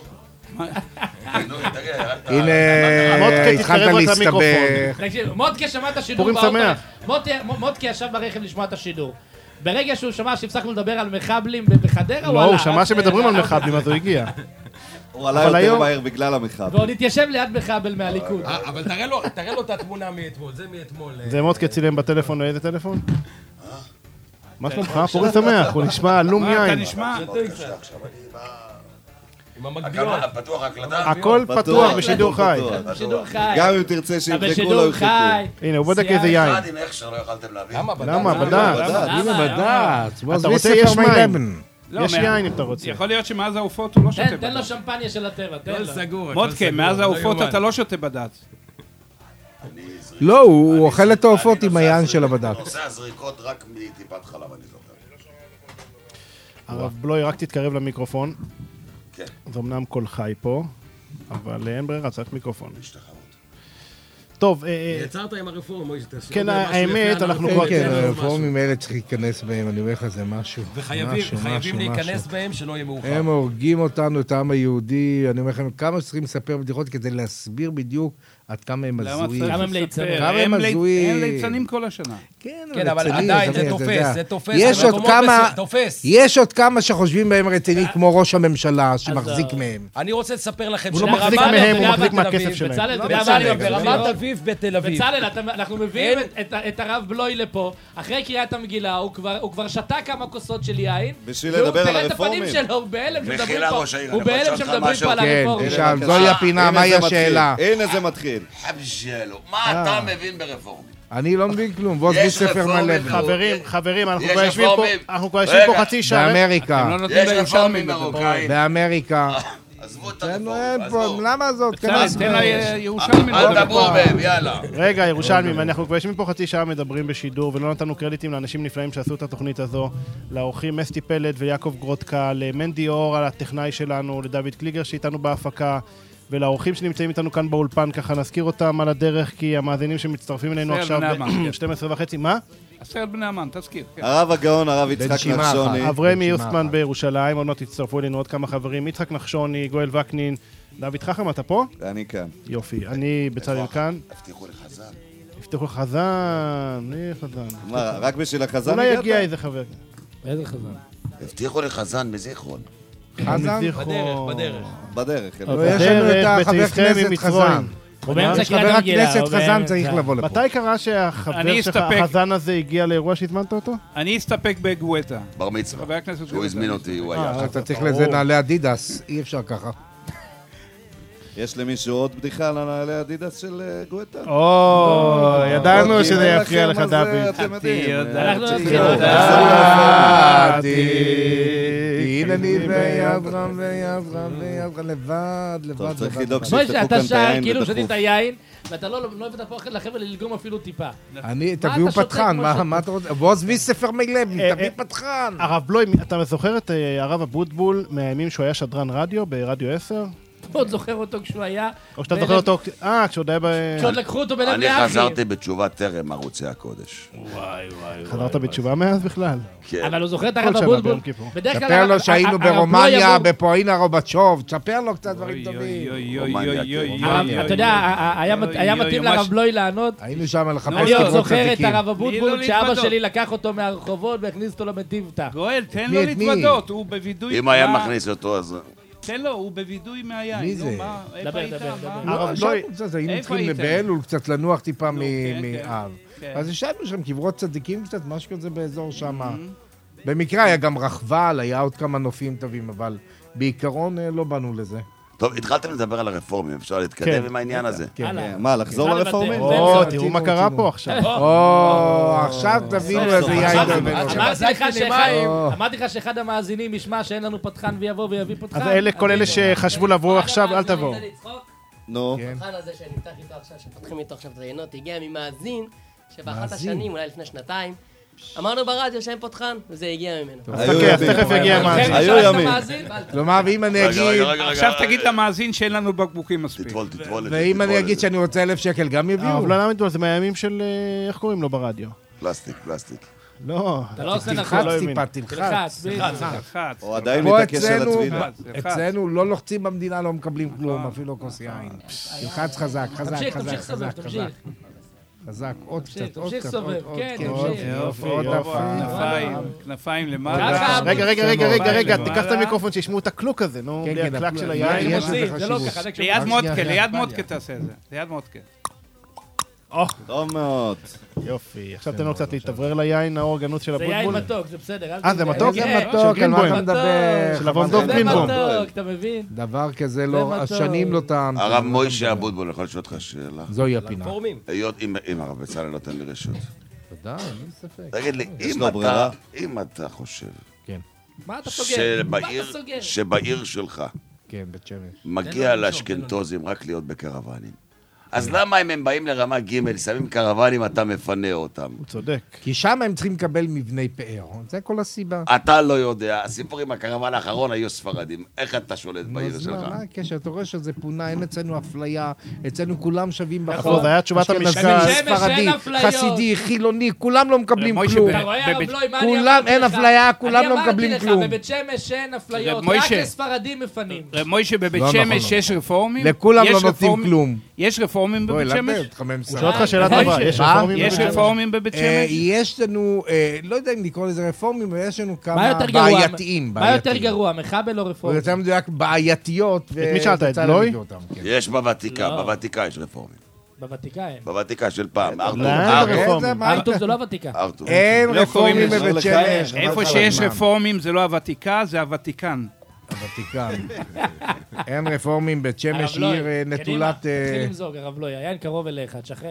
הנה, התחלת להסתבך. מודקה שמע את השידור באוטו. מודקה ישב ברכב לשמוע את השידור. ברגע שהוא שמע שהפסקנו לדבר על מחבלים בחדרה, לא, הוא שמע שמדברים על מחבלים, אז הוא הגיע. הוא עלה יותר מהר בגלל המחבל. ועוד התיישב ליד מחבל מהליכוד. אבל תראה לו את התמונה מאתמול, זה מאתמול. זה מודקה צילם בטלפון, איזה טלפון? מה שלומך? פורים שמח, הוא נשמע עלום יין. אתה נשמע? עם המקבילות. פתוח הקלטה? הכל פתוח בשידור חי. גם אם תרצה שימחקו לא ימחקו. הנה, הוא בודק איזה יין. עם איך שלא יכלתם להביא. למה? בדעת. הנה בדעת. אתה רוצה יש מים. יש יין אם אתה רוצה. יכול להיות שמאז העופות הוא לא שותה בדעת. תן לו שמפניה של הטבע, תן לו. סגור. מודקה, מאז העופות אתה לא שותה בדעת. לא, הוא אוכל את העופות עם היין של הבד"ץ. נושא הזריקות רק מטיפת חלב, אני זוכר. הרב בלוי, רק תתקרב למיקרופון. כן. זה אמנם קול חי פה, אבל אין ברירה, צריך מיקרופון. טוב, יצרת עם הרפורמה. כן, האמת, אנחנו כבר... כן, הרפורמים האלה צריך להיכנס בהם, אני אומר לך, זה משהו. וחייבים להיכנס בהם שלא יהיה מאוחר. הם הורגים אותנו, את העם היהודי, אני אומר לכם, כמה שצריכים לספר בדיחות כדי להסביר בדיוק עד כמה הם הזויים. כמה הם ליצנים. כמה הם הזויים. הם ליצנים כל השנה. כן, אבל עדיין זה תופס, זה תופס. יש עוד כמה שחושבים בהם רציני, כמו ראש הממשלה, שמחזיק מהם. אני רוצה לספר לכם הוא לא מחזיק מהם, הוא מחזיק מהכסף שלהם. ברמת אביב בתל אביב. בצלאל, אנחנו מביאים את הרב בלוי לפה, אחרי קריאת המגילה, הוא כבר שתה כמה כוסות של יין. בשביל לדבר על הרפורמים. הוא בהלם שמדברים פה על הרפורמים. זוהי הפינה, מהי השאלה? הנה זה מתחיל. חבשלו, מה אתה מבין ברפורמים? אני לא מבין כלום, ועוד בלי ספר מלא. חברים, אנחנו כבר יושבים פה חצי שעה. באמריקה. יש רפורמים מרוקאים. באמריקה. עזבו את הרפורמים. למה זאת? תן לירושלמים. אל דברו בהם, יאללה. רגע, ירושלמים, אנחנו כבר יושבים פה חצי שעה מדברים בשידור, ולא נתנו קרדיטים לאנשים נפלאים שעשו את התוכנית הזו, לאורחים אסתי פלד ויעקב גרודקה, למנדי אור, על הטכנאי שלנו, לדוד קליגר שאיתנו בהפקה, ולאורחים שנמצאים איתנו כאן באולפן, ככה נזכיר אותם על הדרך, כי המאזינים שמצטרפים אלינו עכשיו ב-12:30, מה? 10 בני אמן, תזכיר. הרב הגאון, הרב יצחק נחשוני. אברהם יוסמן בירושלים, עוד מעט תצטרפו אלינו עוד כמה חברים, יצחק נחשוני, גואל וקנין, דוד חכם, אתה פה? אני כאן. יופי, אני בצלאל כאן. הבטיחו לחזן. הבטיחו לחזן, מי חזן? מה, רק בשביל החזן אולי יגיע איזה חבר. איזה חזן? הבטיחו לחזן בזיכרון. חזן? בדרך. יש לנו את החבר כנסת חזן. חבר הכנסת חזן צריך לבוא לפה. מתי קרה שהחבר שלך, החזן הזה, הגיע לאירוע שהזמנת אותו? אני אסתפק בגואטה. בר מצווה. שהוא הזמין אותי, הוא היה. אתה צריך לזה נעלי אדידס, אי אפשר ככה. יש למישהו עוד בדיחה על הנעלי אדידס של גואטה? ידענו שזה יפריע לך, דוד. הנני ויברם לבד. צריך לדאוג שיפתחו כאן את אתה שר היין כאילו בדחוף. שתית יין, ואתה לא הבאת פה אוכל לחבר'ה ללגום אפילו טיפה. תביאו פתחן, מה אתה רוצה? בוא עזבי ספר מילבי, תביא פתחן. הרב בלוי, אתה זוכר את הרב אבוטבול מהימים שהוא היה שדרן רדיו ברדיו 10? אתה עוד זוכר אותו כשהוא היה... או שאתה זוכר אותו... כשעוד היה ב... כשעוד לקחו אותו בלב אני לאחים. חזרתי בתשובה טרם ערוצי הקודש. חזרת בתשובה מאז בכלל? כן. אבל הוא זוכר את הרב אבוטבול. תספר לו שהיינו ברומניה, בפואינה רובצ'וב, תספר לו קצת דברים טובים. אתה יודע, היה מתאים לרב בלוי לענות. היינו שם לחפש אני עוד קברות זוכר את צדיקים. הרב אבוטבול, שאבא שלי לקח אותו מהרחובות והכניס אותו למטיבתא. גואל, תן לו להתוודות, הוא בווידוי... אם היה מכניס אותו, אז... תן לו, הוא בווידוי מהיין. מי זה? איפה היית? היינו צריכים באלול קצת לנוח טיפה מאב. אז ישבנו שם קברות צדיקים קצת, משהו כזה באזור שם. במקרה היה גם רחבל, היה עוד כמה נופים טובים, אבל בעיקרון לא באנו לזה. טוב, התחלתם לדבר על הרפורמים, אפשר להתקדם עם העניין הזה. מה, לחזור לרפורמים? תראו מה קרה פה עכשיו. עכשיו תבינו איזה יין. אמרתי לך שאחד המאזינים ישמע שאין לנו פתחן ויבוא ויביא פתחן. אז אלה, כל אלה שחשבו לבוא עכשיו, אל תבואו. נו. הפתחן הזה שנפתח איתו עכשיו, שפותחים איתו עכשיו את הרעיונות, הגיע ממאזין שבאחת השנים, אולי לפני שנתיים, אמרנו ברדיו שאין פותחן, וזה הגיע ממנו. אז תכף יגיע מאזין. היו ימים. כלומר, ואם אני אגיד... עכשיו תגיד למאזין שאין לנו בקבוקים מספיק. תטבול. ואם אני אגיד שאני רוצה 1,000 שקל, גם יביאו? אבל למה מדבר? זה מהימים של... איך קוראים לו ברדיו? פלסטיק. לא. אתה לא עושה תלחץ נכון. טיפה, תלחץ. או עדיין פה מתעקש על הצבידה. אצלנו לא לוחצים במדינה, לא מקבלים כלום, אפילו כוס יין. תלחץ חזק, חזק, חזק, תמשיך חזק, סובב, חזק. תמשיך. חזק, עוד קצת, עוד תמשיך קצת, סובב, עוד כן, קצת. תמשיך. עוד כנפיים למעלה. רגע, תיקח את המיקרופון שישמעו את הקלוק הזה, נו, בלי הקלק של היין. יש לזה חשיבות. ליד מודקה תעשה את זה. ליד מודקה. טוב מאוד. יופי, עכשיו תן לו קצת להתאוורר ליין, האור הגנוז של זה יין הבוטבול. מתוק, זה בסדר. זה מתוק? זה מתוק, על מה אתה מדבר? של אברהם גרינבוים. זה מתוק, אתה מבין? דבר כזה לא, השנים לא טעם. הרב מוישה אבוטבול, יכול לשאול אותך שאלה? זוהי הפינה. היות אם הרב בצלאל נותן לי רשות. ודאי, אין ספק. תגיד לי, אם אתה חושב מה אתה סוגר? שבעיר שלך כן, בית שמש. מגיע לאשכנתוזים רק להיות בקרוונים, אז למה אם הם באים לרמה ג' שמים קרוונים, אתה מפנה אותם? הוא צודק. כי שם הם צריכים לקבל מבני פאר, זה כל הסיבה. אתה לא יודע, הסיפור עם הקרוון האחרון היו ספרדים, איך אתה שולט בעיר שלך? מה הקשר? אתה רואה שזה פונה, אין אצלנו אפליה, אצלנו כולם שווים בחוק. נכון, זה היה תשובת המשקל. ספרדי, חסידי, חילוני, כולם לא מקבלים כלום. אתה רואה הרב בלוי, מה אני כולם, אמרתי לך? אין אפליה, כולם לא מקבלים כלום. אני אמרתי לך, בבית שמש אין אפליות, רק לספרדים מפנים. רב מוישה, בבית שמש יש רפורמים? לכולם לא נותנים כלום. יש רפורמים בבית שמש? הוא שואל אותך שאלה טובה, יש רפורמים בבית שמש? יש לנו, לא יודע אם לקרוא לזה רפורמים, אבל יש לנו כמה מה בעייתיים. מה יותר גרוע, מחבל או רפורמים? יותר מדויק בעייתיות. את מי שאלת, את בלוי? יש בוותיקה יש רפורמים. בוותיקה אין. בוותיקה של פעם, ארתור זה לא הוותיקה. אין רפורמים בבית שמש. איפה שיש רפורמים זה לא הוותיקה, זה הוותיקן. הוותיקן. אין רפורמים, בית שמש עיר נטולת... תתחיל למזוג, הרב לוי, היין קרוב אליך, תשחרר.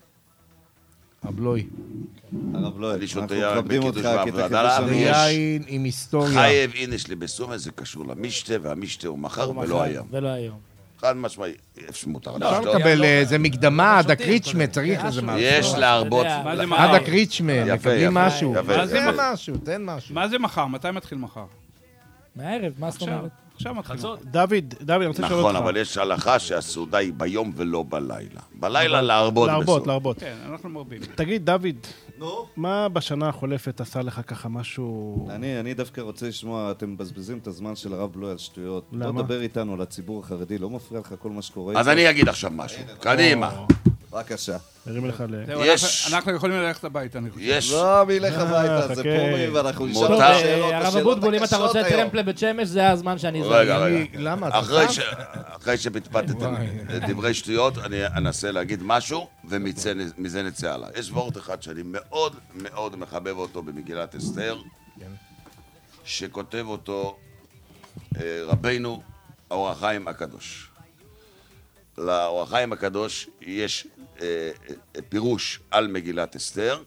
הבלוי. הרב לוי, אני שותה אנחנו יין מכבדים אותך בקידוש כתחיל בעבודה. ראשונים. יין עם היסטוריה. חייב הנה שלי בסומה, זה קשור למשתה, והמשתה הוא מחר ולא היום. ולא היום. חד משמעי, מותר אפשר לקבל איזה מקדמה, עד הקריצ'מה, צריך איזה משהו. יש להרבות. עד הקריצ'מה, מקבלים משהו. מה זה תן משהו. מה זה מחר? מתי מתחיל מחר? מהערב, מה זאת אומרת? עכשיו מתחילים. דוד, אני רוצה לשאול אותך. נכון, אבל יש הלכה שהסעודה היא ביום ולא בלילה. בלילה להרבות בסעודה. להרבות. כן, אנחנו מרבים. תגיד, דוד, מה בשנה החולפת עשה לך ככה משהו... אני דווקא רוצה לשמוע, אתם מבזבזים את הזמן של הרב בלוי על שטויות. למה? בוא דבר איתנו על הציבור החרדי, לא מפריע לך כל מה שקורה. אז אני אגיד עכשיו משהו. קדימה. בבקשה. הרים לך אנחנו יכולים ללכת הביתה, אני חושב. לא, מי ילך הביתה, זה פורים, ואנחנו נשאל את השאלות הקשות היום. הרב אבוטבול, אם אתה רוצה טרמפל בית שמש, זה הזמן שאני אזרק. רגע. למה? אחרי שפטפטתם דברי שטויות, אני אנסה להגיד משהו, ומזה נצא הלאה. יש וורט אחד שאני מאוד מאוד מחבב אותו במגילת אסתר, שכותב אותו רבינו האור החיים הקדוש. לאור החיים הקדוש יש פירוש על מגילת אסתר,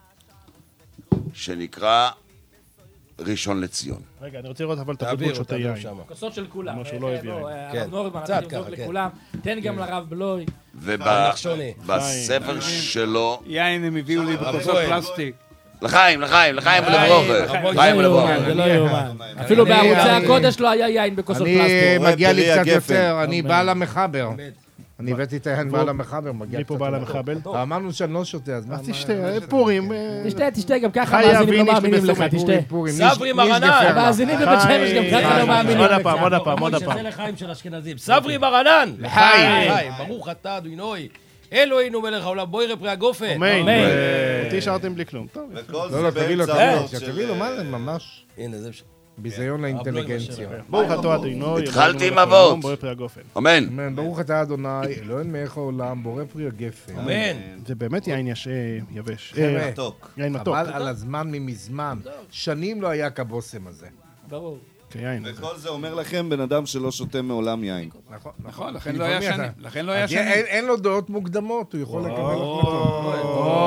שנקרא ראשון לציון. רגע, אני רוצה לראות אבל את החיבור שותה יין. כוסות של כולם. משהו לא הביא. הרב נורדמן, אנחנו נבדוק לכולם. תן גם לרב בלוי. ובספר שלו... יין הם הביאו לי בכוסות פלסטיק. לחיים ולברוכה. זה לא יאומן. אפילו בערוצי הקודש לא היה יין בכוסות פלסטיק. אני מגיע לי קצת יותר, אני בעל המחבר. אני הבאתי את היין בעל המחבר, מגיע קצת. מי פה בעל המחבל? אמרנו שאני לא שותה, אז מה? אז תשתה, פורים. תשתה, גם ככה מאזינים לא מאמינים לך, תשתה. סברי מרנן! המאזינים בבית שמש גם ככה לא מאמינים לך. עוד הפעם. שזה לחיים של אשכנזים. סברי מרנן! לחיים! ברוך אתה אדוני. אלוהינו מלך העולם, בואי רפרי הגופן. אמן. אותי השארתם בלי כלום. לא, תביא לו, מה זה ממש? הנה, זה ביזיון לאינטליגנציה. ברוך אתה אדוני. התחלתי עם אבות. אמן. ברוך אתה אדוני, אלוהים מלך העולם, בורא פרי הגפן. אמן. זה באמת יין יבש. יין מתוק. אבל על הזמן ממזמן. שנים לא היה כבוסם הזה. ברור. וכל זה אומר לכם בן אדם שלא שותה מעולם יין. נכון, לכן לא היה שנים. אין לו דעות מוקדמות, הוא יכול לקבל החלטות.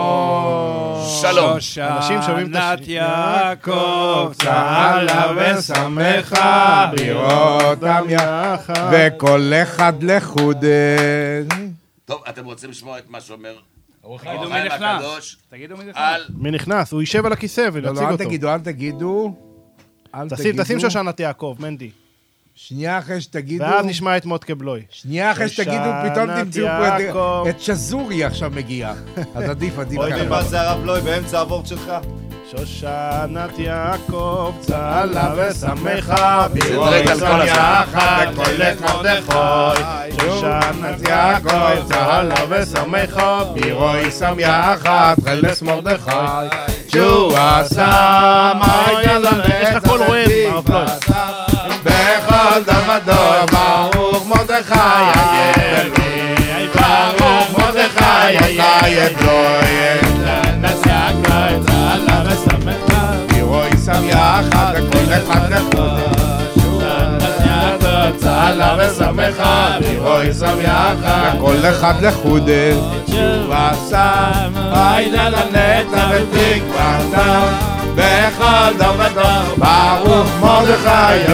שלום. שושנת יעקב צהלה ושמחה בראותם יחד וכל אחד לחוד. טוב, אתם רוצים לשמוע את מה שאומר תגידו מי נכנס. מי נכנס? הוא יישב על הכיסא ולהציג אותו. אל תגידו. תשים שושנת יעקב, מנדי. שנייה אחרי שתגידו... ואז נשמע את מוטקה בלוי. שנייה אחרי שתגידו, פתאום תמצאו פה את שזורי עכשיו מגיע. אז עדיף. אוי, מה זה הרב בלוי באמצע הוורט שלך? שושנת יעקב, צהלה ושמחה, בירותם יחד, קולך מרדכי. שושנת יעקב, צהלה ושמחה, בירותם יחד, חלס מרדכי. שהוא עשה מיידע לנצח, יש לך קול רועד, הרב בלוי. בכל דמדו, ברוך מרדכי היברי, ברוך מרדכי היברי, נשקה את צהלה ושמחה, בירוי שם יחד, וכל אחד לחודש, נשקה את צהלה ושמחה, בירוי שם יחד, וכל אחד לחודש, ועשה מיידע לנצח ותקוותם, בכל דמדו, ברוך מרדכי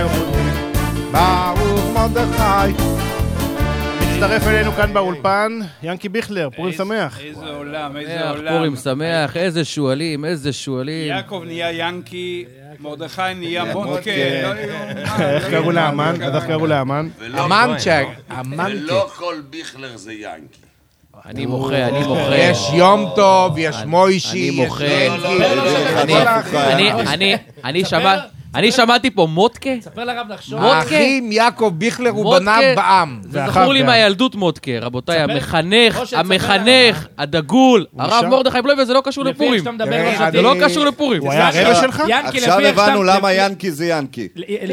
ברוך מרדכי. מצטרף אלינו כאן באולפן, ינקי ביכלר, פורים שמח. איזה עולם, איזה עולם. פורים שמח, איזה שואלים. יעקב נהיה ינקי, מרדכי נהיה מוטקה. איך קראו לאמן? איך קראו לאמן? אמנצ'ק. ולא כל ביכלר זה ינקי. אני מוחה. יש יום טוב, יש מוישי, יש ינקי. אני שמעתי פה מוטקה. ספר לרב נחשוב. האחים יעקב ביכלר ובניו בעם. זה זכור לי מהילדות מוטקה, רבותיי. המחנך, הדגול, הרב מרדכי בלוי, וזה לא קשור לפורים. זה לא קשור לפורים. הוא היה רבע שלך? עכשיו הבנו למה ינקי זה ינקי.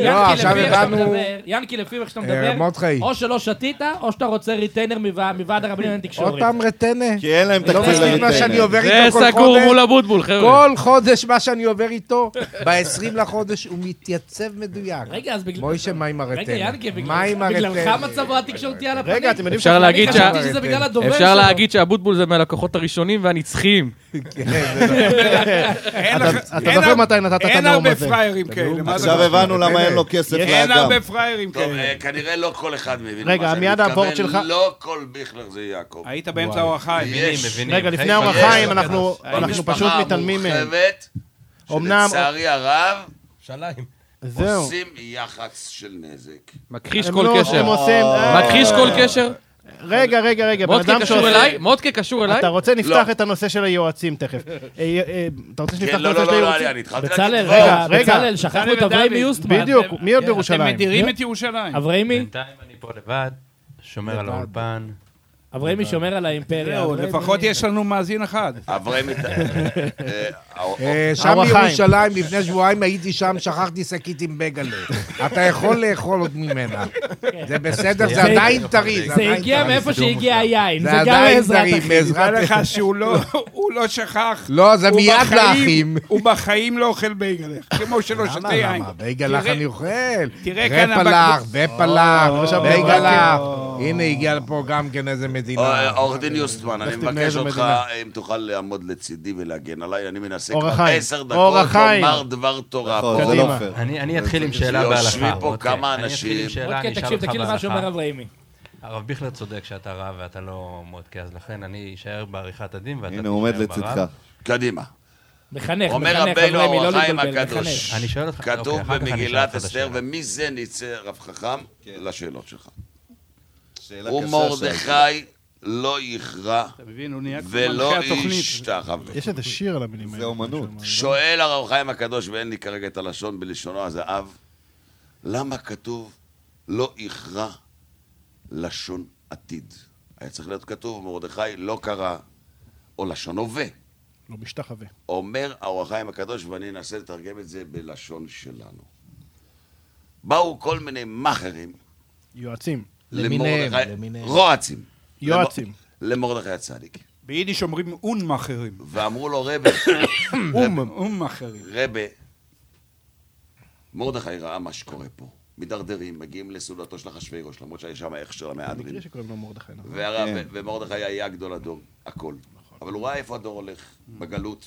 ינקי לפי איך שאתה מדבר, או שלא שתית, או שאתה רוצה ריטיינר מוועד הרבנים לתקשורת. עוד פעם ריטיינר. כי אין להם תקציב לריטיינר. זה סגור מול אבוטבול, חבר'ה. כל חודש מה שאני עובר איתו, ב-20 לחודש הוא מתייצב מדויק. רגע, אז בגלל... מוישה, מה עם הרטן? רגע, ינקי, בגללך מצבו התקשורתי על הפנים. רגע, אתם יודעים אפשר להגיד שהבוטבול זה מהלקוחות הראשונים והנצחיים. אתה זוכר מתי נתת את הנאום הזה? אין הרבה פריירים כאלה. עכשיו הבנו למה אין לו כסף לאגם. אין הרבה פריירים כאלה. טוב, כנראה לא כל אחד מבין רגע, מיד הוורט שלך. לא כל ביכלר זה יעקב. היית באמצע אור החיים. רגע, לפני אור החיים אנחנו פשוט מתעלמים מהם. המשפחה המורחבת, שלצערי הרב, עושים יח"צ של נזק. מכחיש כל קשר. מכחיש כל קשר. רגע. מודקה קשור אליי? מודקה קשור אליי? אתה רוצה נפתח את הנושא של היועצים תכף. אתה רוצה שנפתח את הנושא של היועצים? אני התחלתי להגיד. בצלאל, שכחנו את אבריימי יוסטמן. בדיוק, מי עוד בירושלים? אתם מדירים את ירושלים. אבריימי? בינתיים אני פה לבד, שומר על האולפן. אבריימי שומר על האימפריה. לפחות יש לנו מאזין אחד. אבריימי... שם בירושלים, לפני שבועיים הייתי שם, שכחתי שקית עם בגלה. אתה יכול לאכול עוד ממנה. זה בסדר, זה עדיין טרי. זה הגיע מאיפה שהגיע היין. זה עדיין טרי, נראה לך שהוא לא שכח. לא, זה מיד לאחים. הוא בחיים לא אוכל בייגלה, כמו שלא שתה יין. בייגלח אני אוכל. תראה כאן... ופלח, בייגלח. הנה הגיע לפה גם כן איזה מדינה. עורך דין יוסטמן, אני מבקש אותך, אם תוכל לעמוד לצידי ולהגן עליי, אני מנסה כבר 10 דקות לומר דבר תורה פה. אני אתחיל עם שאלה בהלכה. יושבים פה כמה אנשים. תקשיב למה שאומר אבריימי. הרב ביכלר צודק שאתה רב ואתה לא מודקה, אז לכן אני אשאר בעריכת הדין ואתה הנה, הוא עומד לצדך. קדימה. מחנך, אומר רבינו אור החיים הקדוש, אני שואל אותך, כתוב במגילת אסתר, ומזה נצא רב חכם לשאלות שלך. ומרדכי לא יכרע ולא ישתחווה. יש את השיר על המילים האלה. זה אומנות. שואל הרב חיים הקדוש, ואין לי כרגע את הלשון בלשונו הזהב, למה כתוב לא יכרע לשון עתיד? היה צריך להיות כתוב, מרדכי לא קרא, או לשון הווה. לא משתחווה. אומר הרב חיים הקדוש, ואני אנסה לתרגם את זה בלשון שלנו. באו כל מיני מאחרים. יועצים. למיניהם. רועצים. יועצים. למרדכי הצדיק. ביידיש אומרים אונמאחרים. ואמרו לו רבי, אונמאחרים. רבי, מרדכי ראה מה שקורה פה. מדרדרים, מגיעים לסעודתו של אחשוורוש, למרות שהיה שם ההכשר המהדרין. מקרה שקוראים לו מרדכי. ומרדכי היה גדול הדור, הכל. אבל הוא ראה איפה הדור הולך, בגלות.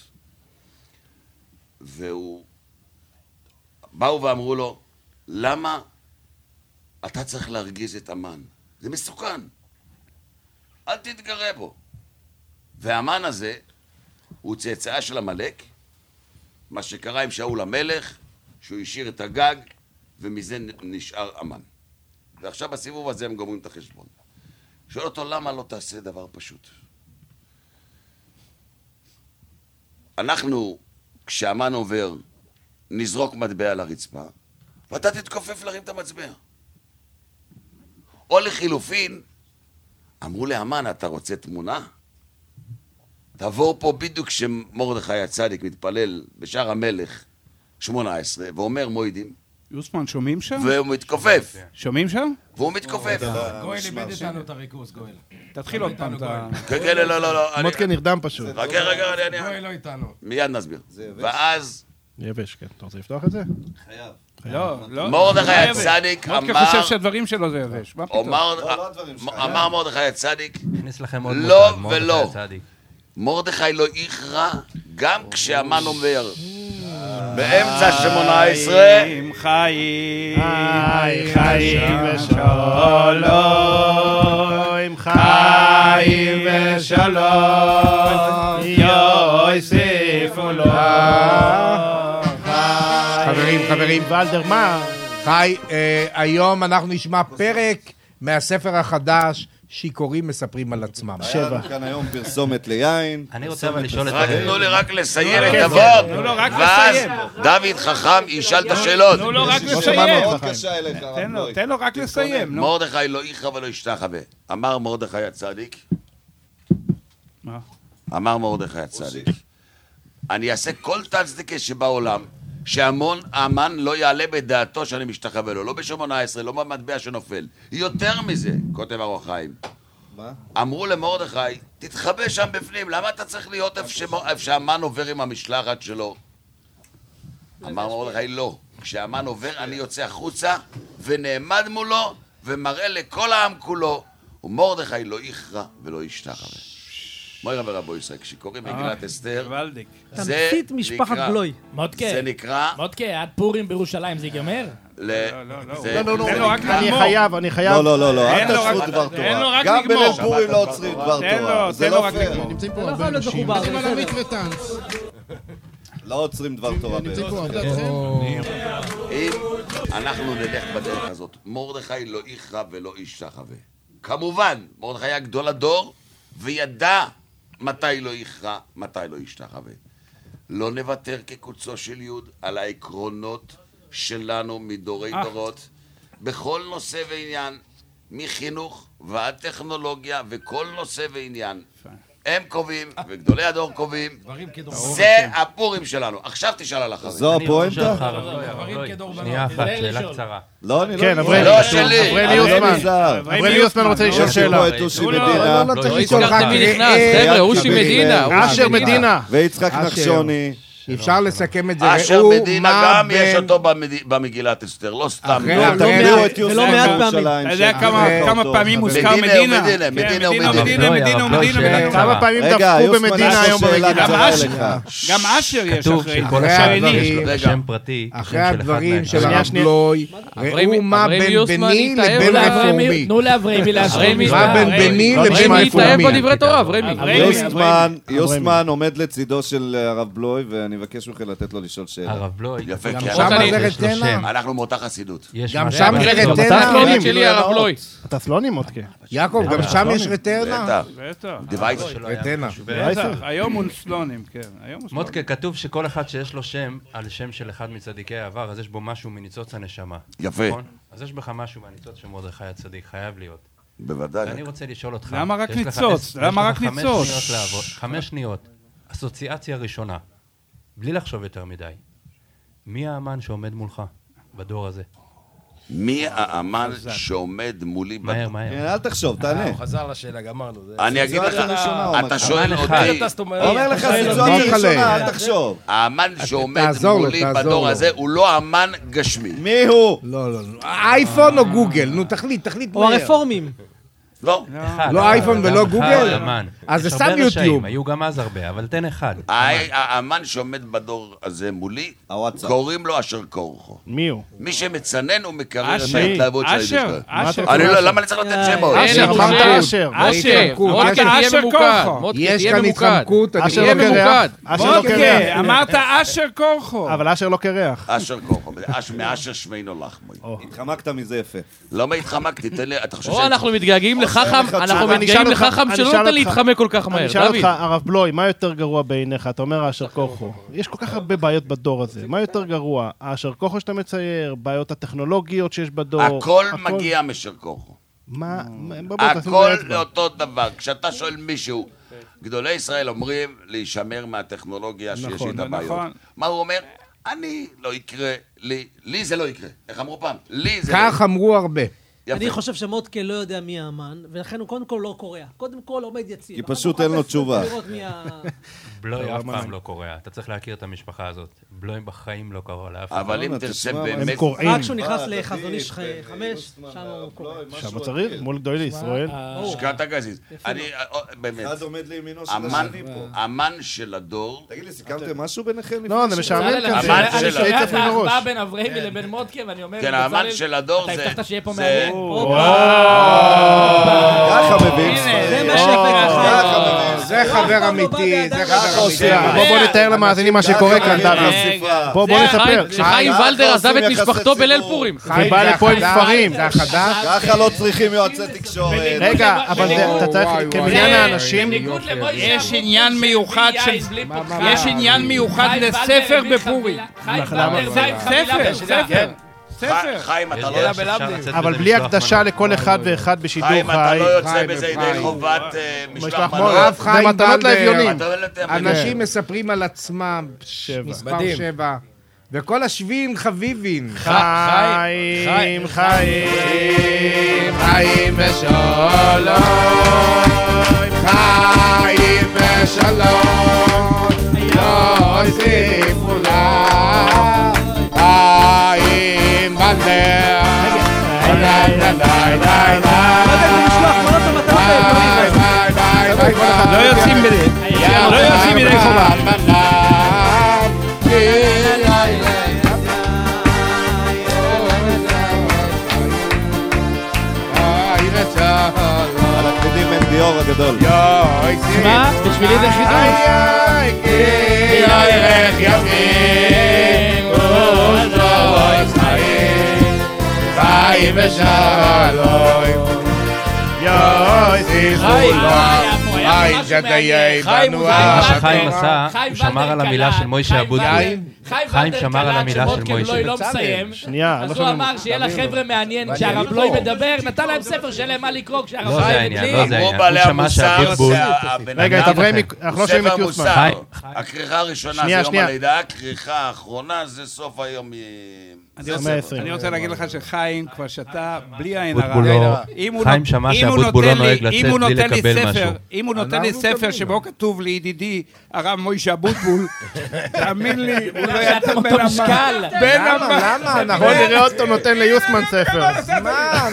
והוא... באו ואמרו לו, למה אתה צריך להרגיז את המן? זה מסוכן. אל תתגרה בו. והמן הזה הוא צאצאה של המלך, מה שקרה עם שאול המלך, שהוא השאיר את הגג, ומזה נשאר המן. ועכשיו בסיבוב הזה הם גומרים את החשבון. שואל אותו, למה לא תעשה דבר פשוט? אנחנו, כשהמן עובר, נזרוק מטבע לרצפה, ואתה תתכופף להרים את המצבע. או לחילופין, אמרו להמן, אתה רוצה תמונה? תעבור פה בדיוק כשמרדכי הצדיק מתפלל בשער המלך 18, ואומר מוידים. יוסמן, שומעים שם? והוא מתכופף. שומעים שם? והוא מתכופף. גואל איבד איתנו את הריכוז, גואל. תתחיל עוד פעם את ה... כן, לא. מודקה נרדם פשוט. רגע, גואל לא איתנו. מיד נסביר. ואז... יבש, כן. אתה רוצה לפתוח את זה? חייב. לא. מרדכי הצדיק אמר... מודקה חושב שהדברים שלו זה יבש. מה פתאום? אמר מרדכי הצדיק, הכניס לכם עוד לא ולא. מרדכי לא יכרע גם כשהמן אומר באמצע 18 חיים ושלום, חיים ושלום, יוסיפו לו. חברים, ולדר, מה? חי, היום אנחנו נשמע פרק מהספר החדש, שיכורים מספרים על עצמם. 7. כאן היום פרסומת ליין. אני רוצה אבל לשאול את... תנו לי רק לסיים את הווד. ואז דוד חכם ישאל את השאלות. תנו לו רק לסיים. תן לו רק לסיים. מרדכי לא יכרע ולא ישתחווה. אמר מרדכי הצדיק. מה? אמר מרדכי הצדיק. אני אעשה כל תצדיקה שבעולם, שהמן לא יעלה בדעתו שאני משתחווה לו, לא ב-18, לא במטבע שנופל. יותר מזה, כותב אור החיים. מה? אמרו למרדכי, תתחבא שם בפנים, למה אתה צריך להיות איפה שהמן עובר עם המשלחת שלו? אמר מרדכי, לא. כשהמן עובר, אני יוצא החוצה ונעמד מולו ומראה לכל העם כולו, ומרדכי לא יכרע ולא ישתחווה. מוירה ורבו ישראל, כשקוראים מגילת אסתר, תמצית משפחת גלוי. זה נקרא... מודקה, עד פורים בירושלים זה ייגמר? לא. אני חייב. לא, אל תעשו דבר תורה. גם בליל פורים לא עוצרים דבר תורה. זה לא פייר. נמצאים פה הרבה אנשים. לא עוצרים דבר תורה אם אנחנו נלך בדרך הזאת, מרדכי לא יכרע ולא ישתחווה. כמובן, מרדכי היה גדול הדור, וידע מתי לא יכרע, מתי לא ישתחווה. לא נוותר כקוצו של יוד על העקרונות שלנו מדורי דורות, בכל נושא ועניין, מחינוך ועד טכנולוגיה וכל נושא ועניין. הם קובעים, וגדולי הדור קובעים, זה הפורים שלנו. עכשיו תשאל על אחרי. זו הפואנטה? שנייה אחת, שאלה קצרה. לא, אני לא... לא שלי. אברלי יוסמן רוצה לשאול שאלה. לא הזכרתי מי נכנס, חבר'ה, אושי מדינה. אשר מדינה. ויצחק נחשוני. אפשר לסכם את זה. אשר מדינה גם יש אותו במגילת אסתר, לא סתם. תביאו את יוסף בירושלים. אתה יודע כמה פעמים מוזכר מדינה? מדינה. כמה פעמים דפקו במדינה היום במגילה. גם אשר יש כתוב אחרי. שכל אחד יש שם פרטי. אחרי הדברים של הרב בלוי, ראו מה בין ביני לבין רפורמי. תנו לאברמי להשרים. מה בין ביני לבין אברמי התאהב רפורמי. בדברי תורה, אברמי. יוסמן עומד לצידו של הרב בלוי, ואני מבקש מכם לתת לו לשאול שאלה. הרב בלוי. יפה, גם כי שם זה רטנה. אנחנו מאותה חסידות. גם שם זה רטנה. הסלונים שלי הרב בלוי. אתה סלונים מותקה. יעקב, גם שם יש רטנה. בטח. דיווייס. רטנה. בטח, היום מונסלונים, כן. מותקה, כתוב שכל אחד שיש לו שם על שם של אחד מצדיקי העבר, אז יש בו משהו מניצוץ הנשמה. יפה. אז יש בך משהו מהניצוץ שמרדכי הצדיק, חייב להיות. בוודאי. ואני רוצה לשאול אותך. למה רק ניצוץ? למה רק ניצוץ? 5 שניות. אסוציאציה ראשונה. בלי לחשוב יותר מדי. מי האמן שעומד מולך בדור הזה? מי האמן שעומד מולי מהר, בדור? מהר. אל תחשוב, תענה. הוא חזר לשאלה, גמרנו. אני אגיד לך, אתה שואל אותי, אומר לך סיטואציה ראשונה, אל תחשוב. האמן שעומד מולי בדור הזה הוא לא האמן גשמי. מי הוא? לא. אייפון או גוגל? נו, תחליט או הרפורמים. לא. לא אייפון ולא גוגל? אז זה סתם יוטיוב. היו גם אז הרבה, אבל תן אחד. האמן שעומד בדור הזה מולי, קוראים לו אשר קורחו. מי הוא? מי שמצנן ומקרר את ההתלהבות של אשר. למה אני צריך לתת שמות? אשר, אמרת אשר. אשר קורחו. יש כאן התחמקות. אשר לא קרח. מותקה, אמרת אשר קורחו. אבל אשר לא קרח. אשר קורחו. מאשר שמינו לחמוי. התחמקת מזה יפה. לא התחמקתי, תן לי, אתה חושב אנחנו מתגעגעים לחכם, אנחנו מתגעגעים לחכם שלא נותן להתחמק כל כך מהר. אני אשאל אותך, הרב בלוי, מה יותר גרוע בעיניך? אתה אומר האשר קורחו. יש כל כך הרבה בעיות בדור הזה. מה יותר גרוע? האשר קורחו שאתה מצייר, בעיות הטכנולוגיות שיש בדור. הכל מגיע מאשר קורחו. מה? הכל לאותו דבר. כשאתה שואל מישהו, גדולי ישראל אומרים להישמר מהטכנולוגיה שיש איתה בעיות. מה הוא אומר? אני לא יקרה, לי זה לא יקרה. איך אמרו פעם? לי זה לא יקרה. כך אמרו הרבה. אני חושב שמודקה לא יודע מי האמן, ולכן הוא קודם כל לא קורא. קודם כל עומד יציב. כי פשוט אין לו תשובה. בלוי אף פעם לא קורא. אתה צריך להכיר את המשפחה הזאת. בלוי בחיים לא קורא לאף פעם. אבל אם תרצה באמת... רק כשהוא נכנס לחזון איש 5, שם הוא קורא. שם צריך, מול גדולי לישראל. שקעת הגזית. אני, באמת. אחד עומד לימינו של השני פה. אמן של הדור... תגיד לי, סיכמתם משהו ביניכם? לא, זה משעמם כזה. אני שומע את ההחבאה בין אברמי לבין מודקה, ואני אומר... כן, האמן של הדור אתה הבטחת שיהיה פה מעניין? ככה מבין. זה חבר אמיתי, זה חבר אמיתי. בוא נתאר למאזינים מה שקורה כאן, דוד. בוא נספר. שחיים ולדר עזב את משפחתו בליל פורים. ובא לפה עם ספרים. זה החדש. ככה לא צריכים יועצי תקשורת. רגע, אבל אתה צריך, כמניין האנשים... יש עניין מיוחד לספר בפורים. ספר. חיים, אתה לא יוצא. אבל בלי הקדשה לכל אחד ואחד בשידור חי. חיים, אתה לא יוצא בזה ידי חובת משלח מנות. הרב חיים לאביונים. אנשים מספרים על עצמם, מספר 7. וכל השביעים חביבין. חיים, חיים, חיים ושלום. חיים ושלום. לא יוסיפו לה. חיים ולדר. לא יוצאים מדי חובה. על הקודים בן דיור, גדול. שמע, בשבילי זה חידוש. ירך ימים ושלוש חיים ושלום יוי זיכרון חיים עשה, הוא שמר על המילה של מוישה אבוטבול. חיים שמר על המילה של מוישה. לא מסיים. שנייה. אז הוא אמר שיהיה לחבר'ה מעניין כשהרב בלוי מדבר, נתן להם ספר שלהם מה לקרוא כשהרב בלוי מדליק. לא זה העניין, הוא שמע שאבוטבול... רגע, אנחנו לא שומעים את יוסמן. הכריכה הראשונה זה יום הלידה, הכריכה האחרונה זה סוף היום... אני רוצה להגיד לך שחיים כבר שתה בלי עין הרע. חיים שמע שאבוטבול לא נוהג לצאת בלי לקבל משהו. אם הוא נותן לי ספר שבו כתוב לידידי הרב מוישה אבוטבול, תאמין לי, הוא לא יצא בין המשקל. למה? בוא נראה אותו נותן ליוסמן ספר. מה?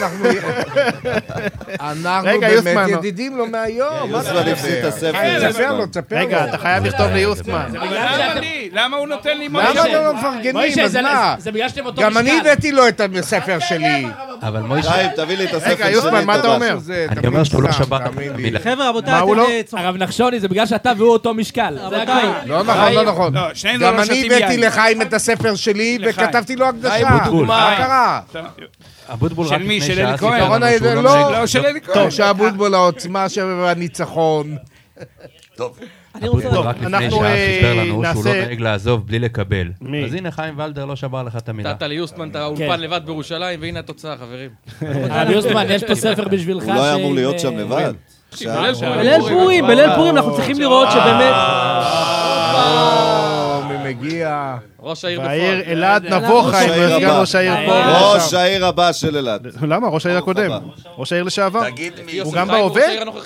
אנחנו באמת ידידים לו מהיום. יוסמן הפסיד את הספר. רגע, אתה חייב לכתוב ליוסמן. למה הוא נותן לי מוישה? למה לא מפרגנים? אז מה? גם אני הבאתי לו את הספר שלי. אבל מוישה... חיים, תביא לי את הספר שלי. רגע, יוסמן, מה אתה אומר? אני אומר שהוא לא שבר. חבר'ה, רבותיי, הרב נחשוני, זה בגלל שאתה והוא אותו משקל. לא נכון. גם אני הבאתי לחיים את הספר שלי וכתבתי לו הקדשה. מה קרה? אבוטבול רק לפני של אלי כהן? לא, של אלי כהן. טוב, שאבוטבול העוצמה שהניצחון. טוב. אבוטבול רק לפני שעה סיפר לנו שהוא לא נהג לעזוב בלי לקבל. אז הנה חיים ולדר לא שבר לך את המילה. נתת לי יוסטמן את האולפן לבד בירושלים, והנה התוצאה, חברים. יוסטמן, יש פה ספר בשבילך. הוא לא היה אמור להיות שם לבד. בליל פורים אנחנו צריכים לראות שבאמת... מי מגיע? ראש העיר והעיר אלעד נבוך, סגן ראש העיר פה. ראש העיר הבא של אלעד. למה? ראש העיר הקודם. ראש העיר לשעבר. הוא גם בהווה?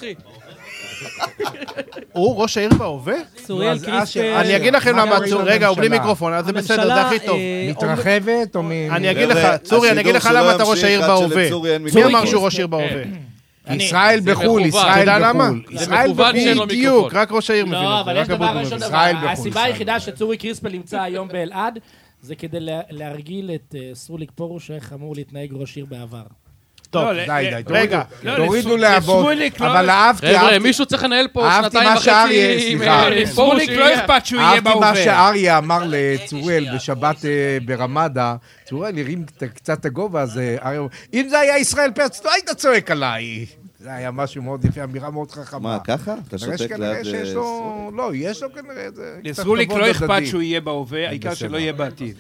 הוא ראש העיר בהווה? צוריאל קריספל. אני אגיד לכם למה, רגע, הוא בלי מיקרופון, אז זה בסדר, זה הכי טוב. מתרחבת או אני אגיד לך, צורי, אני אגיד לך למה אתה ראש העיר בהווה. מי אמר שהוא ראש העיר בהווה? ישראל בחול, ישראל בחול. ישראל בחול, בדיוק, רק ראש העיר מבין. לא, אבל יש דבר ראשון דבר. הסיבה היחידה שצורי קריספל נמצא היום באלעד, זה כדי להרגיל את סרוליק פרוש איך אמור להתנהג ראש עיר בעבר. טוב, די, רגע, תורידו לעבוד, אבל אהבתי, חבר'ה, מישהו צריך לנהל פה שנתיים וחצי עם סרוליק לא אכפת שהוא יהיה בהווה. אהבתי מה שאריה אמר לצוריאל בשבת ברמדה, צוריאל הרים קצת את הגובה, אז אריה אומר, אם זה היה ישראל פרץ, לא היית צועק עליי. זה היה משהו מאוד יפה, אמירה מאוד חכמה. מה, ככה? אתה שותק ליד... לא, יש לו כנראה איזה... לסרוליק לא אכפת שהוא יהיה בהווה, העיקר שלא יהיה בעתיד.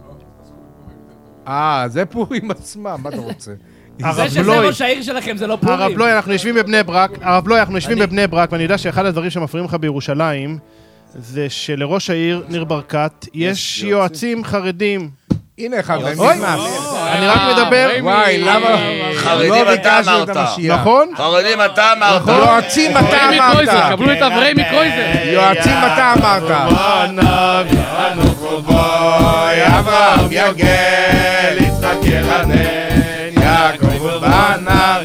זה פורים עצמם, מה אתה רוצה? זה שזה ראש העיר שלכם, זה לא פורים. הרב בלוי, אנחנו יושבים בבני ברק, ואני יודע שאחד הדברים שמפריעים לך בירושלים, זה שלראש העיר, ניר ברקת, יש יועצים חרדים. הנה אחד, אני רק מדבר... וואי, למה... חרדים אתה אמרת. נכון? חרדים אתה אמרת. יועצים אתה אמרת. קבלו את אברי מקרויזר. יועצים אתה אמרת. אברהם יגל, יצחק יחנן, יעקב ובנר,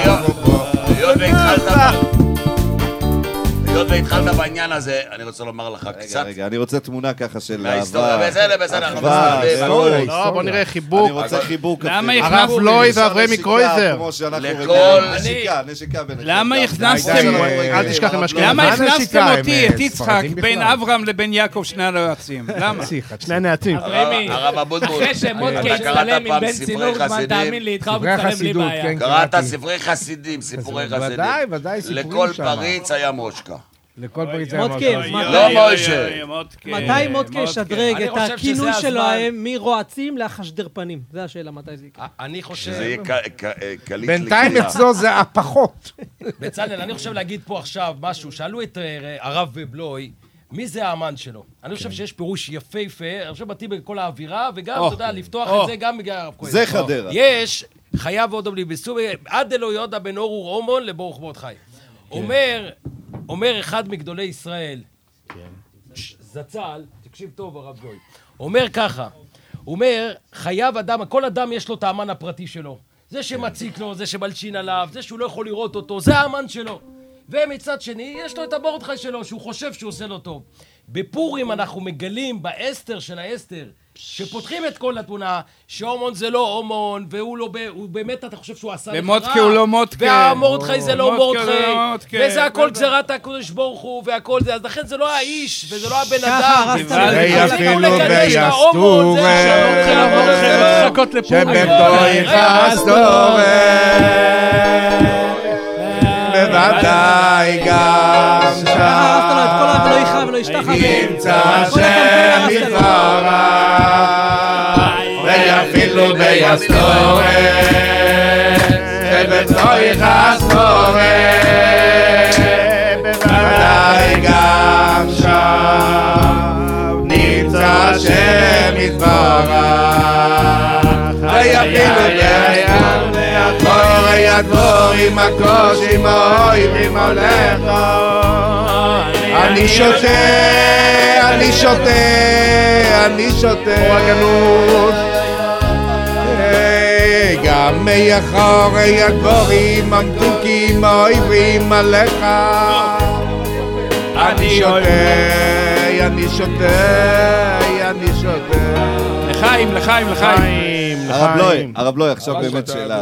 היות והתחלת בעניין הזה, אני רוצה לומר לך קצת. רגע, אני רוצה תמונה ככה של אהבה. בסדר. לא, בוא נראה חיבוק. אני רוצה חיבוק. הרב בלוי ואברי מקרויזר. כמו שאנחנו רגילים. נשיקה. למה הכנסתם... אל תשכח עם השקעה. למה הכנסתם אותי, את יצחק, בין אברהם לבין יעקב, שני היועצים? למה? שני הנעצים. הרב אבוטבול, אחרי שמודקה הצטלם עם בן צינור, תאמין לי, איתך הוא מצטלם בלי בעיה. קראת ספרי חסידים, סיפורי חסידים. ודאי, לכל פריץ היה מושקה. לכל פריץ היה מושקה. לא מוישה. מתי מודקה שדרג את הכינוי שלהם מרועצים לחשדר פנים? זו השאלה, מתי זה יקרה. אני חושב... שזה יהיה קליט בינתיים אצלו זה הפחות. בצלאל, אני חושב להגיד פה עכשיו משהו. שאלו את הרב בלוי, מי זה האמן שלו? אני חושב שיש פירוש יפהפה, אני חושב מתאים בכל האווירה, וגם, אתה יודע, לפתוח את זה גם בגלל הרב כהן. זה חדרה. יש, חייב עוד בלי בסובי, עד אלוהי יודע בן אור ורומון לברוך מאוד חי. אומר אחד מגדולי ישראל, זצ"ל, תקשיב טוב הרב גוי, אומר ככה, הוא אומר, חייב אדם, כל אדם יש לו את האמן הפרטי שלו. זה שמציק לו, זה שמלשין עליו, זה שהוא לא יכול לראות אותו, זה האמן שלו. ומצד שני, יש לו את המורדכי שלו, שהוא חושב שהוא עושה לו טוב. בפורים אנחנו מגלים, באסתר של האסתר, שפותחים את כל התמונה, שהומון זה לא הומון, והוא לא, הוא באמת, אתה חושב שהוא עשה לך רע. ומודקה הוא לא מודקה. והמורדכי זה לא מורדכי. וזה הכל גזרת הקודש ברוך הוא, והכל זה, אז לכן זה לא האיש, וזה לא הבן אדם. ויפילו ויסתור, שבתו יחסתור, בוודאי גם שם נמצא שם יתברך, ויפילו ויסתור, שבתו יחסתור, בוודאי גם שם נמצא שם יתברך, ויפילו ויסתור, עם הקושי, עם האויבים הולך. אני שותה, אני שותה, אני שותה הגנות. גם מאחורי הדבורים המתוקים האויבים עליך. אני שותה, אני שותה, אני שותה. לחיים, לחיים, לחיים. הרב לוי, עכשיו באמת שאלה.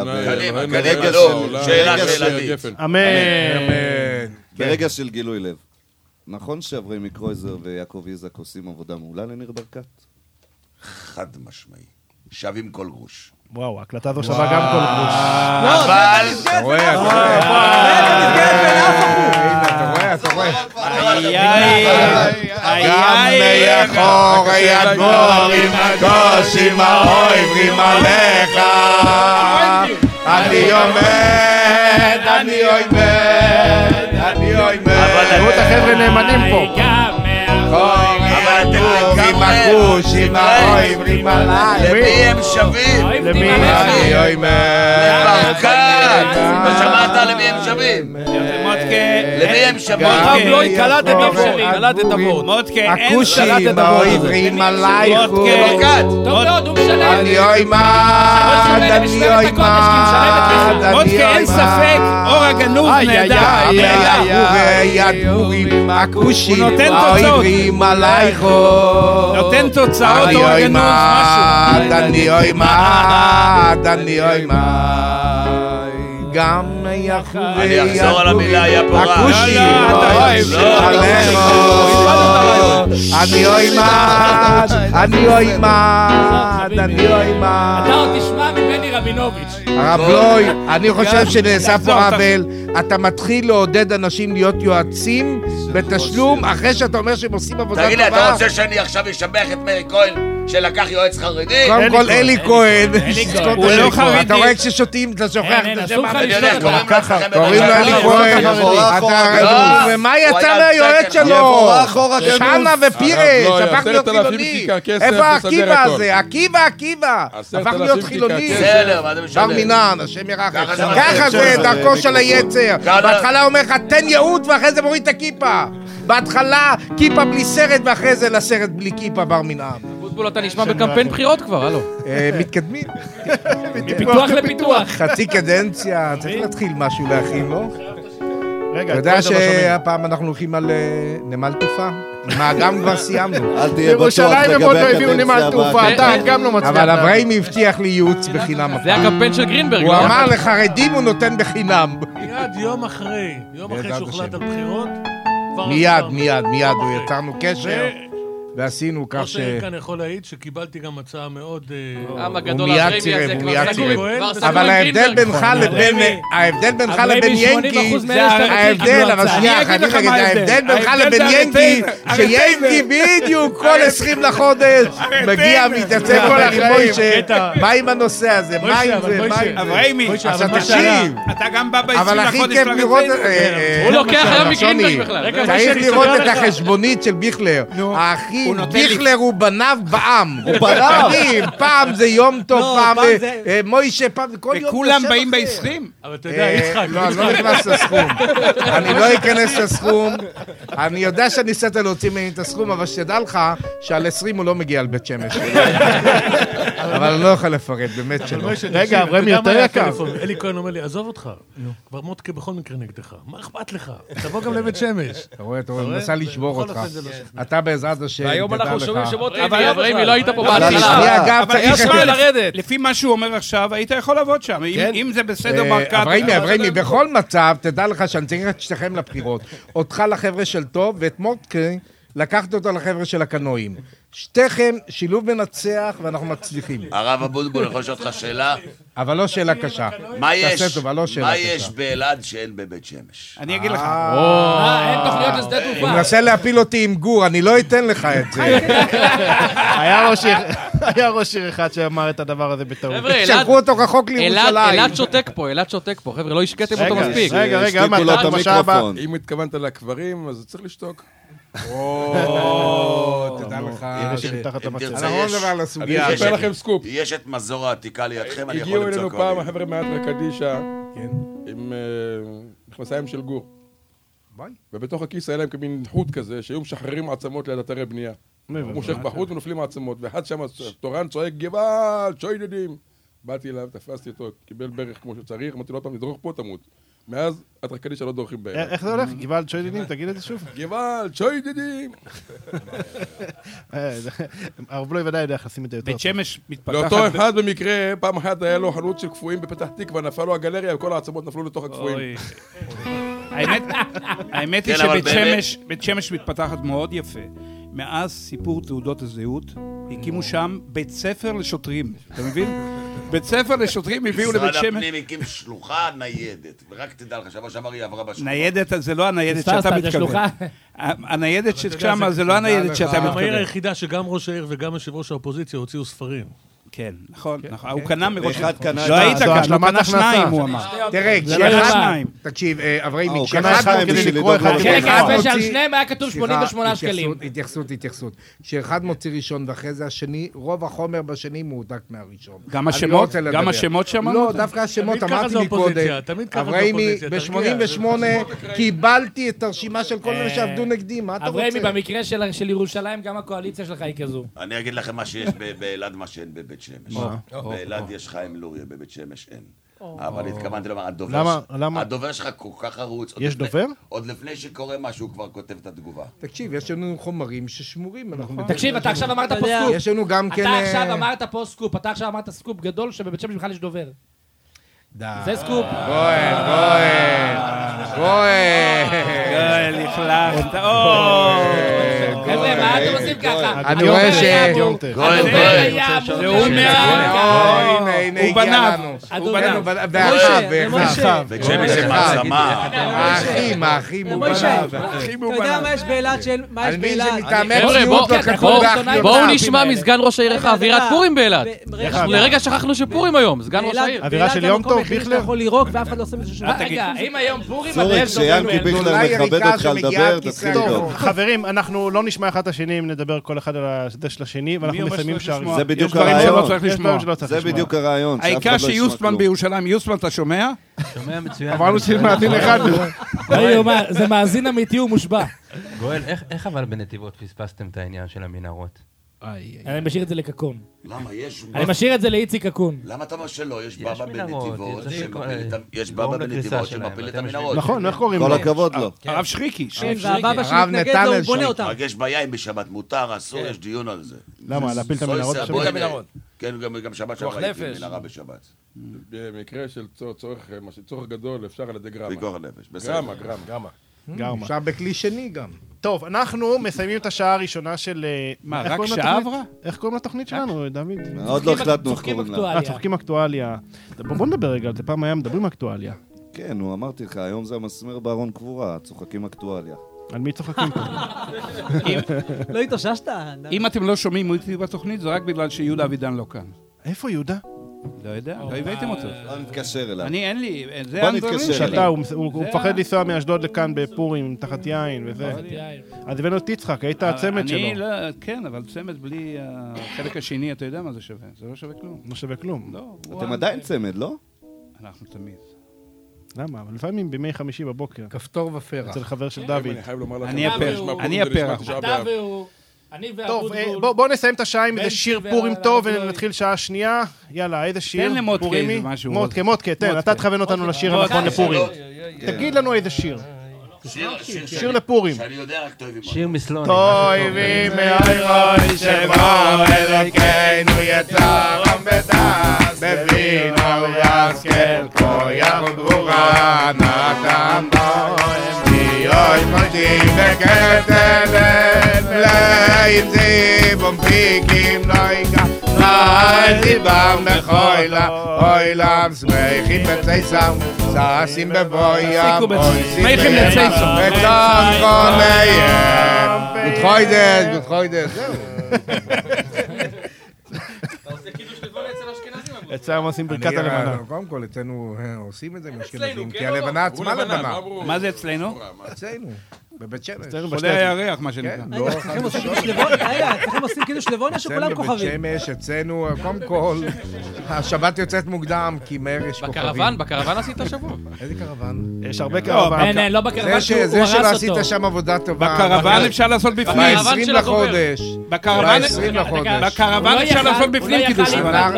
ברגע של גילוי לב. נכון שאברהם קרויזר ויעקב איזק עושים עבודה מעולה לניר ברקת? חד משמעי. שווים כל גרוש. וואו, ההקלטה הזו שווה גם כל גרוש. אבל... אתה רואה, אתה רואה. גם מאחור הדבורים הקושים האויבים עליך. אני עומד, אני עומד, אני עומד. תראו את החבר'ה נאמנים פה. עם הקושים האויבים עליי. למי הם שווים? למי אני עומד? ברקת! לא שמעת למי הם שווים? למי הם שווים? הרב לוי קלט את הוורד, קלט את הוורד. מודקה, אין הקושים האויבים עלייך. ברקת! טוב מאוד, הוא משלם. אני עומד, אני עומד. מודקה, אין ספק, אור הגנוב נהדר. הדבורים הקושים האויבים עלייך. נותן תוצאות אור הגנוב, משהו. אני עומד, אני עומד. גם אני אחזור על המילה, היה פה רע. הקושי, אני עומד, אני עומד, אני עומד. אתה עוד תשמע מבני רבינוביץ'. הרב לוי, אני חושב שנעשה פה עוול. אתה מתחיל לעודד אנשים להיות יועצים בתשלום אחרי שאתה אומר שהם עושים עבודה טובה. תגיד לי, אתה רוצה שאני עכשיו אשבח את מאיר כהן שלקח יועץ חרדי? קודם כל אלי כהן. הוא לא חרדי. אתה רואה כששותים, אתה שוכח את השם. קוראים לו אלי כהן. ומה יצא מהיועץ שלו? שנה ופירה, שהפך להיות חילוני. איפה העקיבא הזה? עקיבא. הפך להיות חילוני. בר מינן, השם ירחם. ככה זה דרכו של היצר. בהתחלה אומר לך, תן ייעוץ ואחרי זה מוריד את הכיפה. בהתחלה כיפה בלי סרט ואחרי זה לסרט בלי כיפה בר מינן. בוטבול, אתה נשמע בקמפיין בחירות כבר, הלו. מתקדמים. מפיתוח לפיתוח. חצי קדנציה, צריך להתחיל משהו להכין, לא? רגע, אתה יודע שהפעם אנחנו הולכים על נמל תעופה? גם כבר סיימנו. אל תהיה בטוח בירושלים הם עוד לא הביאו נמל תעופה, אתה גם לא מצליח. אבל אברהם הבטיח לי ייעוץ בחינם. זה הקמפיין של גרינברג. הוא אמר לחרדים הוא נותן בחינם. מיד יום אחרי שהוחלט על בחירות. מיד, הוא יצרנו קשר. ועשינו כך ש... ראש העיר כאן יכול להעיד שקיבלתי גם הצעה מאוד... הוא מיד צירב. אבל ההבדל בינך לבין ינקי, אבל שנייה, ההבדל בינך לבין ינקי, שיינקי בדיוק כל 20 לחודש מגיע, מתייצב כל החיים, מה עם הנושא הזה? מה עם זה? אברהימי, עכשיו תקשיב. אתה גם בא ב-20 אבל הכי לחודש כיף לראות... הוא לוקח היום מגרינברג בכלל. צריך לראות את החשבונית של ביכלר. הכי ביכלר הוא בניו בעם. הוא בניו. פעם זה יום טוב, פעם מוישה, פעם כל יום. וכולם באים ב-20? אבל אתה יודע, יצחק. לא, אני לא נכנס לסכום. אני לא אכנס לסכום. אני יודע שאני סתה להוציא ממני את הסכום, אבל שתדע לך שעל 20 הוא לא מגיע על בית שמש. אבל אני לא יכול לפרט, באמת שלא. רגע, אברהם יותר יקר. אלי כהן אומר לי, עזוב אותך. כבר מודקה בכל מקרה נגדך. מה אכפת לך? תבוא גם לבית שמש. אתה רואה, הוא נסה לשבור אותך. אתה בעזרת השם. היום אנחנו שומעים שמות אברהימי, לא היית פה בהתחלה. אבל לפי מה שהוא אומר עכשיו, היית יכול לעבוד שם. אם זה בסדר ברקת... אברהימי, בכל מצב, תדע לך שאני צריך את שתיכם לבחירות. אותך לחבר'ה של טוב, ואת מוטקה, לקחת אותו לחבר'ה של הקנועים. שתיכם שילוב מנצח, ואנחנו מצליחים. הרב אבוטבול, אני יכול לשאול אותך שאלה? אבל לא שאלה קשה. מה יש באלעד שאין בבית שמש? אני אגיד לך. אין תוכניות לשדה תעופה. הוא מנסה להפיל אותי עם גור, אני לא אתן לך את זה. היה ראש עיר אחד שאמר את הדבר הזה בטעות. שלחו אותו רחוק לירושלים. אלעד שותק פה, חבר'ה, לא השקעתם אותו מספיק. רגע, אם התכוונת לקברים, אז צריך לשתוק. תדע לך. אני אספר לכם סקופ. יש את מזור העתיקה לידכם, אני יכול הגיעו למצוא אלינו כל פעם החבר'ה מאתרא קדישא עם מכנסיים של גור. ובתוך הכיס היה להם כמין חוט כזה, שהיו משחררים עצמות ליד אתרי בנייה. הוא מושך בחוט ונופלים עצמות, ואחד שם תורן צועק גבל, שוידדים. באתי אליו, תפסתי אותו, קיבל ברך כמו שצריך, אמרתי לו, נדרוך פה תמות. מאז אתרא קדישא לא דורכים בהם. איך זה הולך? גבל שוידדים, תגיד את זה שוב. גבל שוידדים. הרב בלוי ודאי יודע איך לשים את זה יותר. בית שמש מתפתחת... לאותו אחד במקרה, פעם אחת היה לו חנות של קפואים בפתח תקווה, נפל לו הגלריה וכל העצמות נפלו לתוך הקפואים. האמת היא שבית שמש מתפתחת מאוד יפה. מאז סיפור תעודות הזהות, הקימו שם בית ספר לשוטרים. אתה מבין? בית ספר לשוטרים הביאו לבית שמש... משרד הפנים הקים שלוחה ניידת, ורק תדע לך, שבוע שעבר היא עברה בשלוחה. ניידת, זה לא הניידת שאתה מתכוון. הניידת ששם זה לא הניידת שאתה מתכוון. העיר היחידה שגם ראש העיר וגם יושב ראש האופוזיציה הוציאו ספרים. כן, נכון. הוא קנה מראש... לא היית כאן, הוא קנה שניים, הוא אמר. תראה, תקשיב, אברהימי, שעל שניהם היה כתוב 88 שקלים. התייחסות. כשאחד מוציא ראשון ואחרי זה השני, רוב החומר בשני מעודק מהראשון. גם השמות שמענו? לא, דווקא השמות, אמרתי לי קודם. אברהימי, ב-88 קיבלתי את הרשימה של כל אלה שעבדו נגדי, מה אתה רוצה? אברהימי, במקרה של ירושלים, גם הקואליציה שלך היא כזו. אני אגיד לכם מה שיש באלעד, מה שאין בבית שמש. באלעד יש חיים לוריה, בבית שמש אין. אבל התכוונתי לומר, הדובר שלך כל כך ערוץ. יש דובר? עוד לפני שקורה משהו, הוא כבר כותב את התגובה. תקשיב, יש לנו חומרים ששמורים. תקשיב, אתה עכשיו אמרת פה סקופ. יש לנו גם כן... אתה עכשיו אמרת פה סקופ, אתה עכשיו אמרת סקופ גדול שבבית שמש בכלל יש דובר. זה סקופ. גואל, החלפת. חבר'ה, מה אתם עושים ככה? אני רואה ש... גואל. הוא בנב. בית שמש זה מעצמה. האחים, הוא בנב. אתה יודע מה יש באלעד של... חבר'ה, בואו נשמע מסגן ראש העיר איך אווירת פורים באלעד. לרגע שכחנו שפורים היום, סגן ראש העיר. אווירה של יום טוב, ביכלר. אתה יכול לירוק ואף אחד לא עושה מזה שום... רגע, אם היום פורים... צורך שיאנקי ביכלר מכבד אותך לדבר, תתחיל לדבר. חברים, אנחנו לא נשמע אחד את השני אם נדבר כל אחד על השדה של השני, ואנחנו מסיימים שערים. זה בדיוק הרעיון. זה בדיוק הרעיון. העיקר שיוסטמן בירושלים. יוסטמן, אתה שומע? שומע מצוין. אמרנו שמאזין אחד. זה מאזין אמיתי ומושבע. גואל, איך אבל בנתיבות פספסתם את העניין של המנהרות? אני משאיר את זה לקקון. למה? יש... אני משאיר את זה לאיציק קקון. למה אתה אומר שלא? יש בבא בנתיבות, יש בבא בנתיבות שמפיל את המנהרות. נכון, איך קוראים לו? כל הכבוד לו. הרב שריקי. והבבא שמתנגד לו, הוא בונה אותם. רק יש בעיה אם בשבת מותר, אסור, יש דיון על זה. למה? להפיל את המנהרות? כן, גם שבת שבת ראיתי מנהרה בשבת. במקרה של צורך גדול אפשר על ידי גרמה. פיקוח הנפש, בסדר. גרמה. אפשר בכלי שני גם. טוב, אנחנו מסיימים את השעה הראשונה של... מה, רק שעה עברה? איך קוראים לתוכנית שלנו, דוד? עוד לא החלטנו איך קוראים לה. צוחקים אקטואליה. בוא נדבר רגע, זה פעם היה מדברים אקטואליה. כן, אמרתי לך, היום זה המסמר בארון קבורה, צוחקים אקטואליה. על מי צוחקים פה? לא התאוששת? אם אתם לא שומעים אותי בתוכנית, זה רק בגלל שיהודה אבידן לא כאן. איפה יהודה? לא יודע, לא הבאתם אותו. בוא נתקשר אליו. אין לי, זה בוא נתקשר שאתה, הוא מפחד לנסוע מאשדוד לכאן בפורים, תחת יין וזה. אז הבאנו את יצחק, היית הצמד שלו. כן, אבל צמד בלי החלק השני, אתה יודע מה זה שווה? זה לא שווה כלום. לא שווה כלום. אתם עדיין צמד, לא? אנחנו תמיד. למה? אבל לפעמים בימי חמישי בבוקר. כפתור ופרח. אצל חבר של דוד. אני הפרח. אתה והוא... טוב, בואו נסיים את השעה עם איזה שיר פורים טוב ונתחיל שעה שנייה. יאללה, איזה שיר? תן למוטקה איזה משהו. מוטקה, תן, אתה תכוון אותנו לשיר הנכון לפורים. תגיד לנו איזה שיר. שיר לפורים. שאני יודע רק טובים. שיר מסלון. טובים מאירוי שבו אלוקינו יצר עמדס בבינו יסכל כויח וברורה נתן בו יוי פרשים וכתלת מלאים זיבום פיקים נויגה זיבם בחוילה אוילם שמחים בצייסם סעשים בבוים שמחים לצייסם וצם קוניים גוד חוידס זהו אצלנו עושים ברכת הלבנה. קודם כל, אצלנו עושים את זה מאשכנזים, כי הלבנה עצמה לבנה. מה זה אצלנו? אצלנו, בבית שמש. חולי הירח, מה שנקרא. אצלכם עושים קידוש לבונה שכולם כוכבים. בבית שמש, אצלנו, קודם כל, השבת יוצאת מוקדם, כי מהר יש כוכבים. בקרוון עשית השבוע? איזה קרוון? יש הרבה קרוון. לא בקרוון שהוא הרס אותו. זה שלא עשית שם עבודה טובה. בקרוון אפשר לעשות בפנים. ב-20 לחודש. בקרוון אפשר לעשות בפנים קידוש לבנה.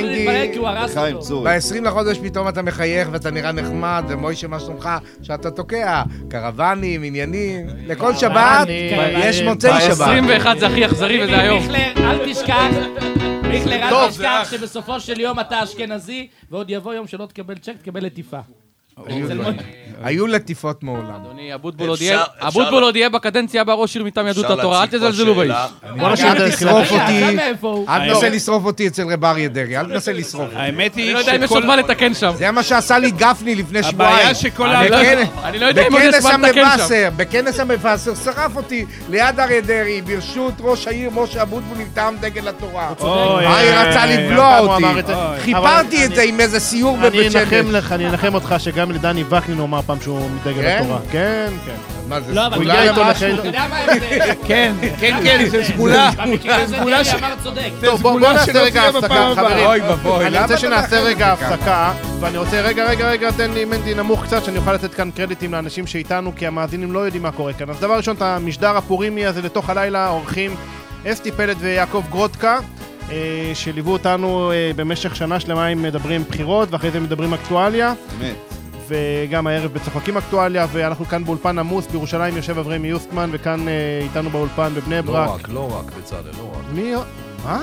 ב-20 לחודש פתאום אתה מחייך ואתה נראה נחמד, ומוישה מה שלומך, שאתה תוקע, קרוונים, עניינים, לכל שבת יש מוצאי שבת. ב-21 זה הכי אכזרי וזה היום. מיכלר, אל תשכח שבסופו של יום אתה אשכנזי, ועוד יבוא יום שלא תקבל צ'ק, תקבל לטיפה. היו לטיפות מעולם. אדוני, אבוטבול עוד יהיה בקדנציה הבאה ראש עיר מטעם יהדות התורה, אל תזלזלו באיש. אל תנסה לשרוף אותי אצל רב אריה דרעי, אל תנסה לשרוף. האמת היא אני לא יודע אם יש עוד מה לתקן שם. זה מה שעשה לי גפני לפני שבועיים. אני לא יודע אם יש מה לתקן שם. בכנס המבשר שרף אותי ליד אריה דרעי, ברשות ראש העיר משה אבוטבול נטעם דגל התורה. אריה רצה לבלוע אותי. חיפרתי את זה עם איזה סיור בבית שמש. אני אנחם אותך שגם לדני וקנין אומר פעם שהוא מדגל התורה. כן, כן. מה זה? לא, אבל אתה יודע מה זה? כן, זה סגולה. במקרה הזה דני אמר צודק. טוב, בואו נעשה רגע הפסקה, חברים. אני רוצה שנעשה רגע הפסקה, ואני רוצה, רגע, תן לי מנדי נמוך קצת, שאני אוכל לתת כאן קרדיטים לאנשים שאיתנו, כי המאזינים לא יודעים מה קורה כאן. אז דבר ראשון, את המשדר הפורימי הזה לתוך הלילה, עורכים אסתי פלט ויעקב גרודקה, שליוו אותנו במשך שנה שלמה עם מדברים בחירות, ואחרי זה מדברים אקטואליה. אמת. וגם הערב בצחוקים אקטואליה, ואנחנו כאן באולפן עמוס, בירושלים יושב אברמי יוסטמן, וכאן איתנו באולפן בבני ברק. לא רק, בצלאל, לא רק. מי? מה?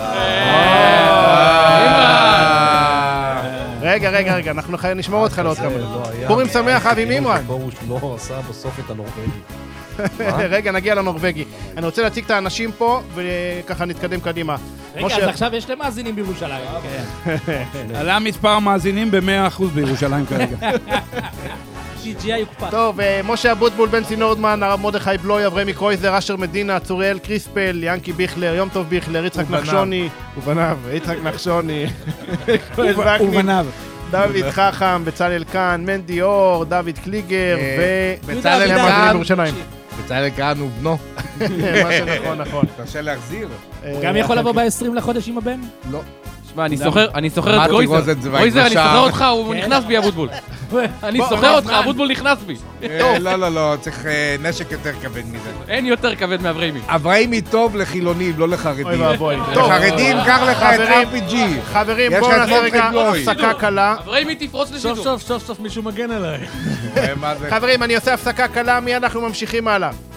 רגע, אנחנו נשמור אותך לעוד כמה. פורים שמח, אבי מימרן. פרוש לא עשה בסוף את הנורווגי. רגע, נגיע לנורווגי. אני רוצה להציג את האנשים פה, וככה נתקדם קדימה. רגע, אז עכשיו יש למאזינים בירושלים. עלה מספר המאזינים ב-100% בירושלים כרגע. CGI יוקפא. טוב, משה אבוטבול, בנצי נורדמן, הרב מרדכי בלוי, אברמי קרויזר, אשר מדינה, צוריאל קריספל, ינקי ביכלר, יום טוב ביכלר, יצחק נחשוני, ובניו, דוד חכם, בצלאל קאן, מנדי אור, דוד קליגר, בצלאל קאן, בצלאל קאן הוא בנו. מה שנכון. קשה להחזיר. גם יכול לבוא ב-20 לחודש עם הבן? לא. שמע, אני סוחר את גרויזר. גרויזר, אני סוחר אותך, הוא נכנס בי אבוטבול. אני סוחר אותך, אבוטבול נכנס בי. לא, צריך נשק יותר כבד מזה. אין יותר כבד מאברהימי. אברהימי טוב לחילונים, לא לחרדים. לחרדים, קח לך את RPG. חברים, בואו נעשה רגע הפסקה קלה. אברהימי תפרוץ לשידור. סוף מישהו מגן עליי. חברים, אני עושה הפסקה קלה, מיד אנחנו ממשיכים הלאה.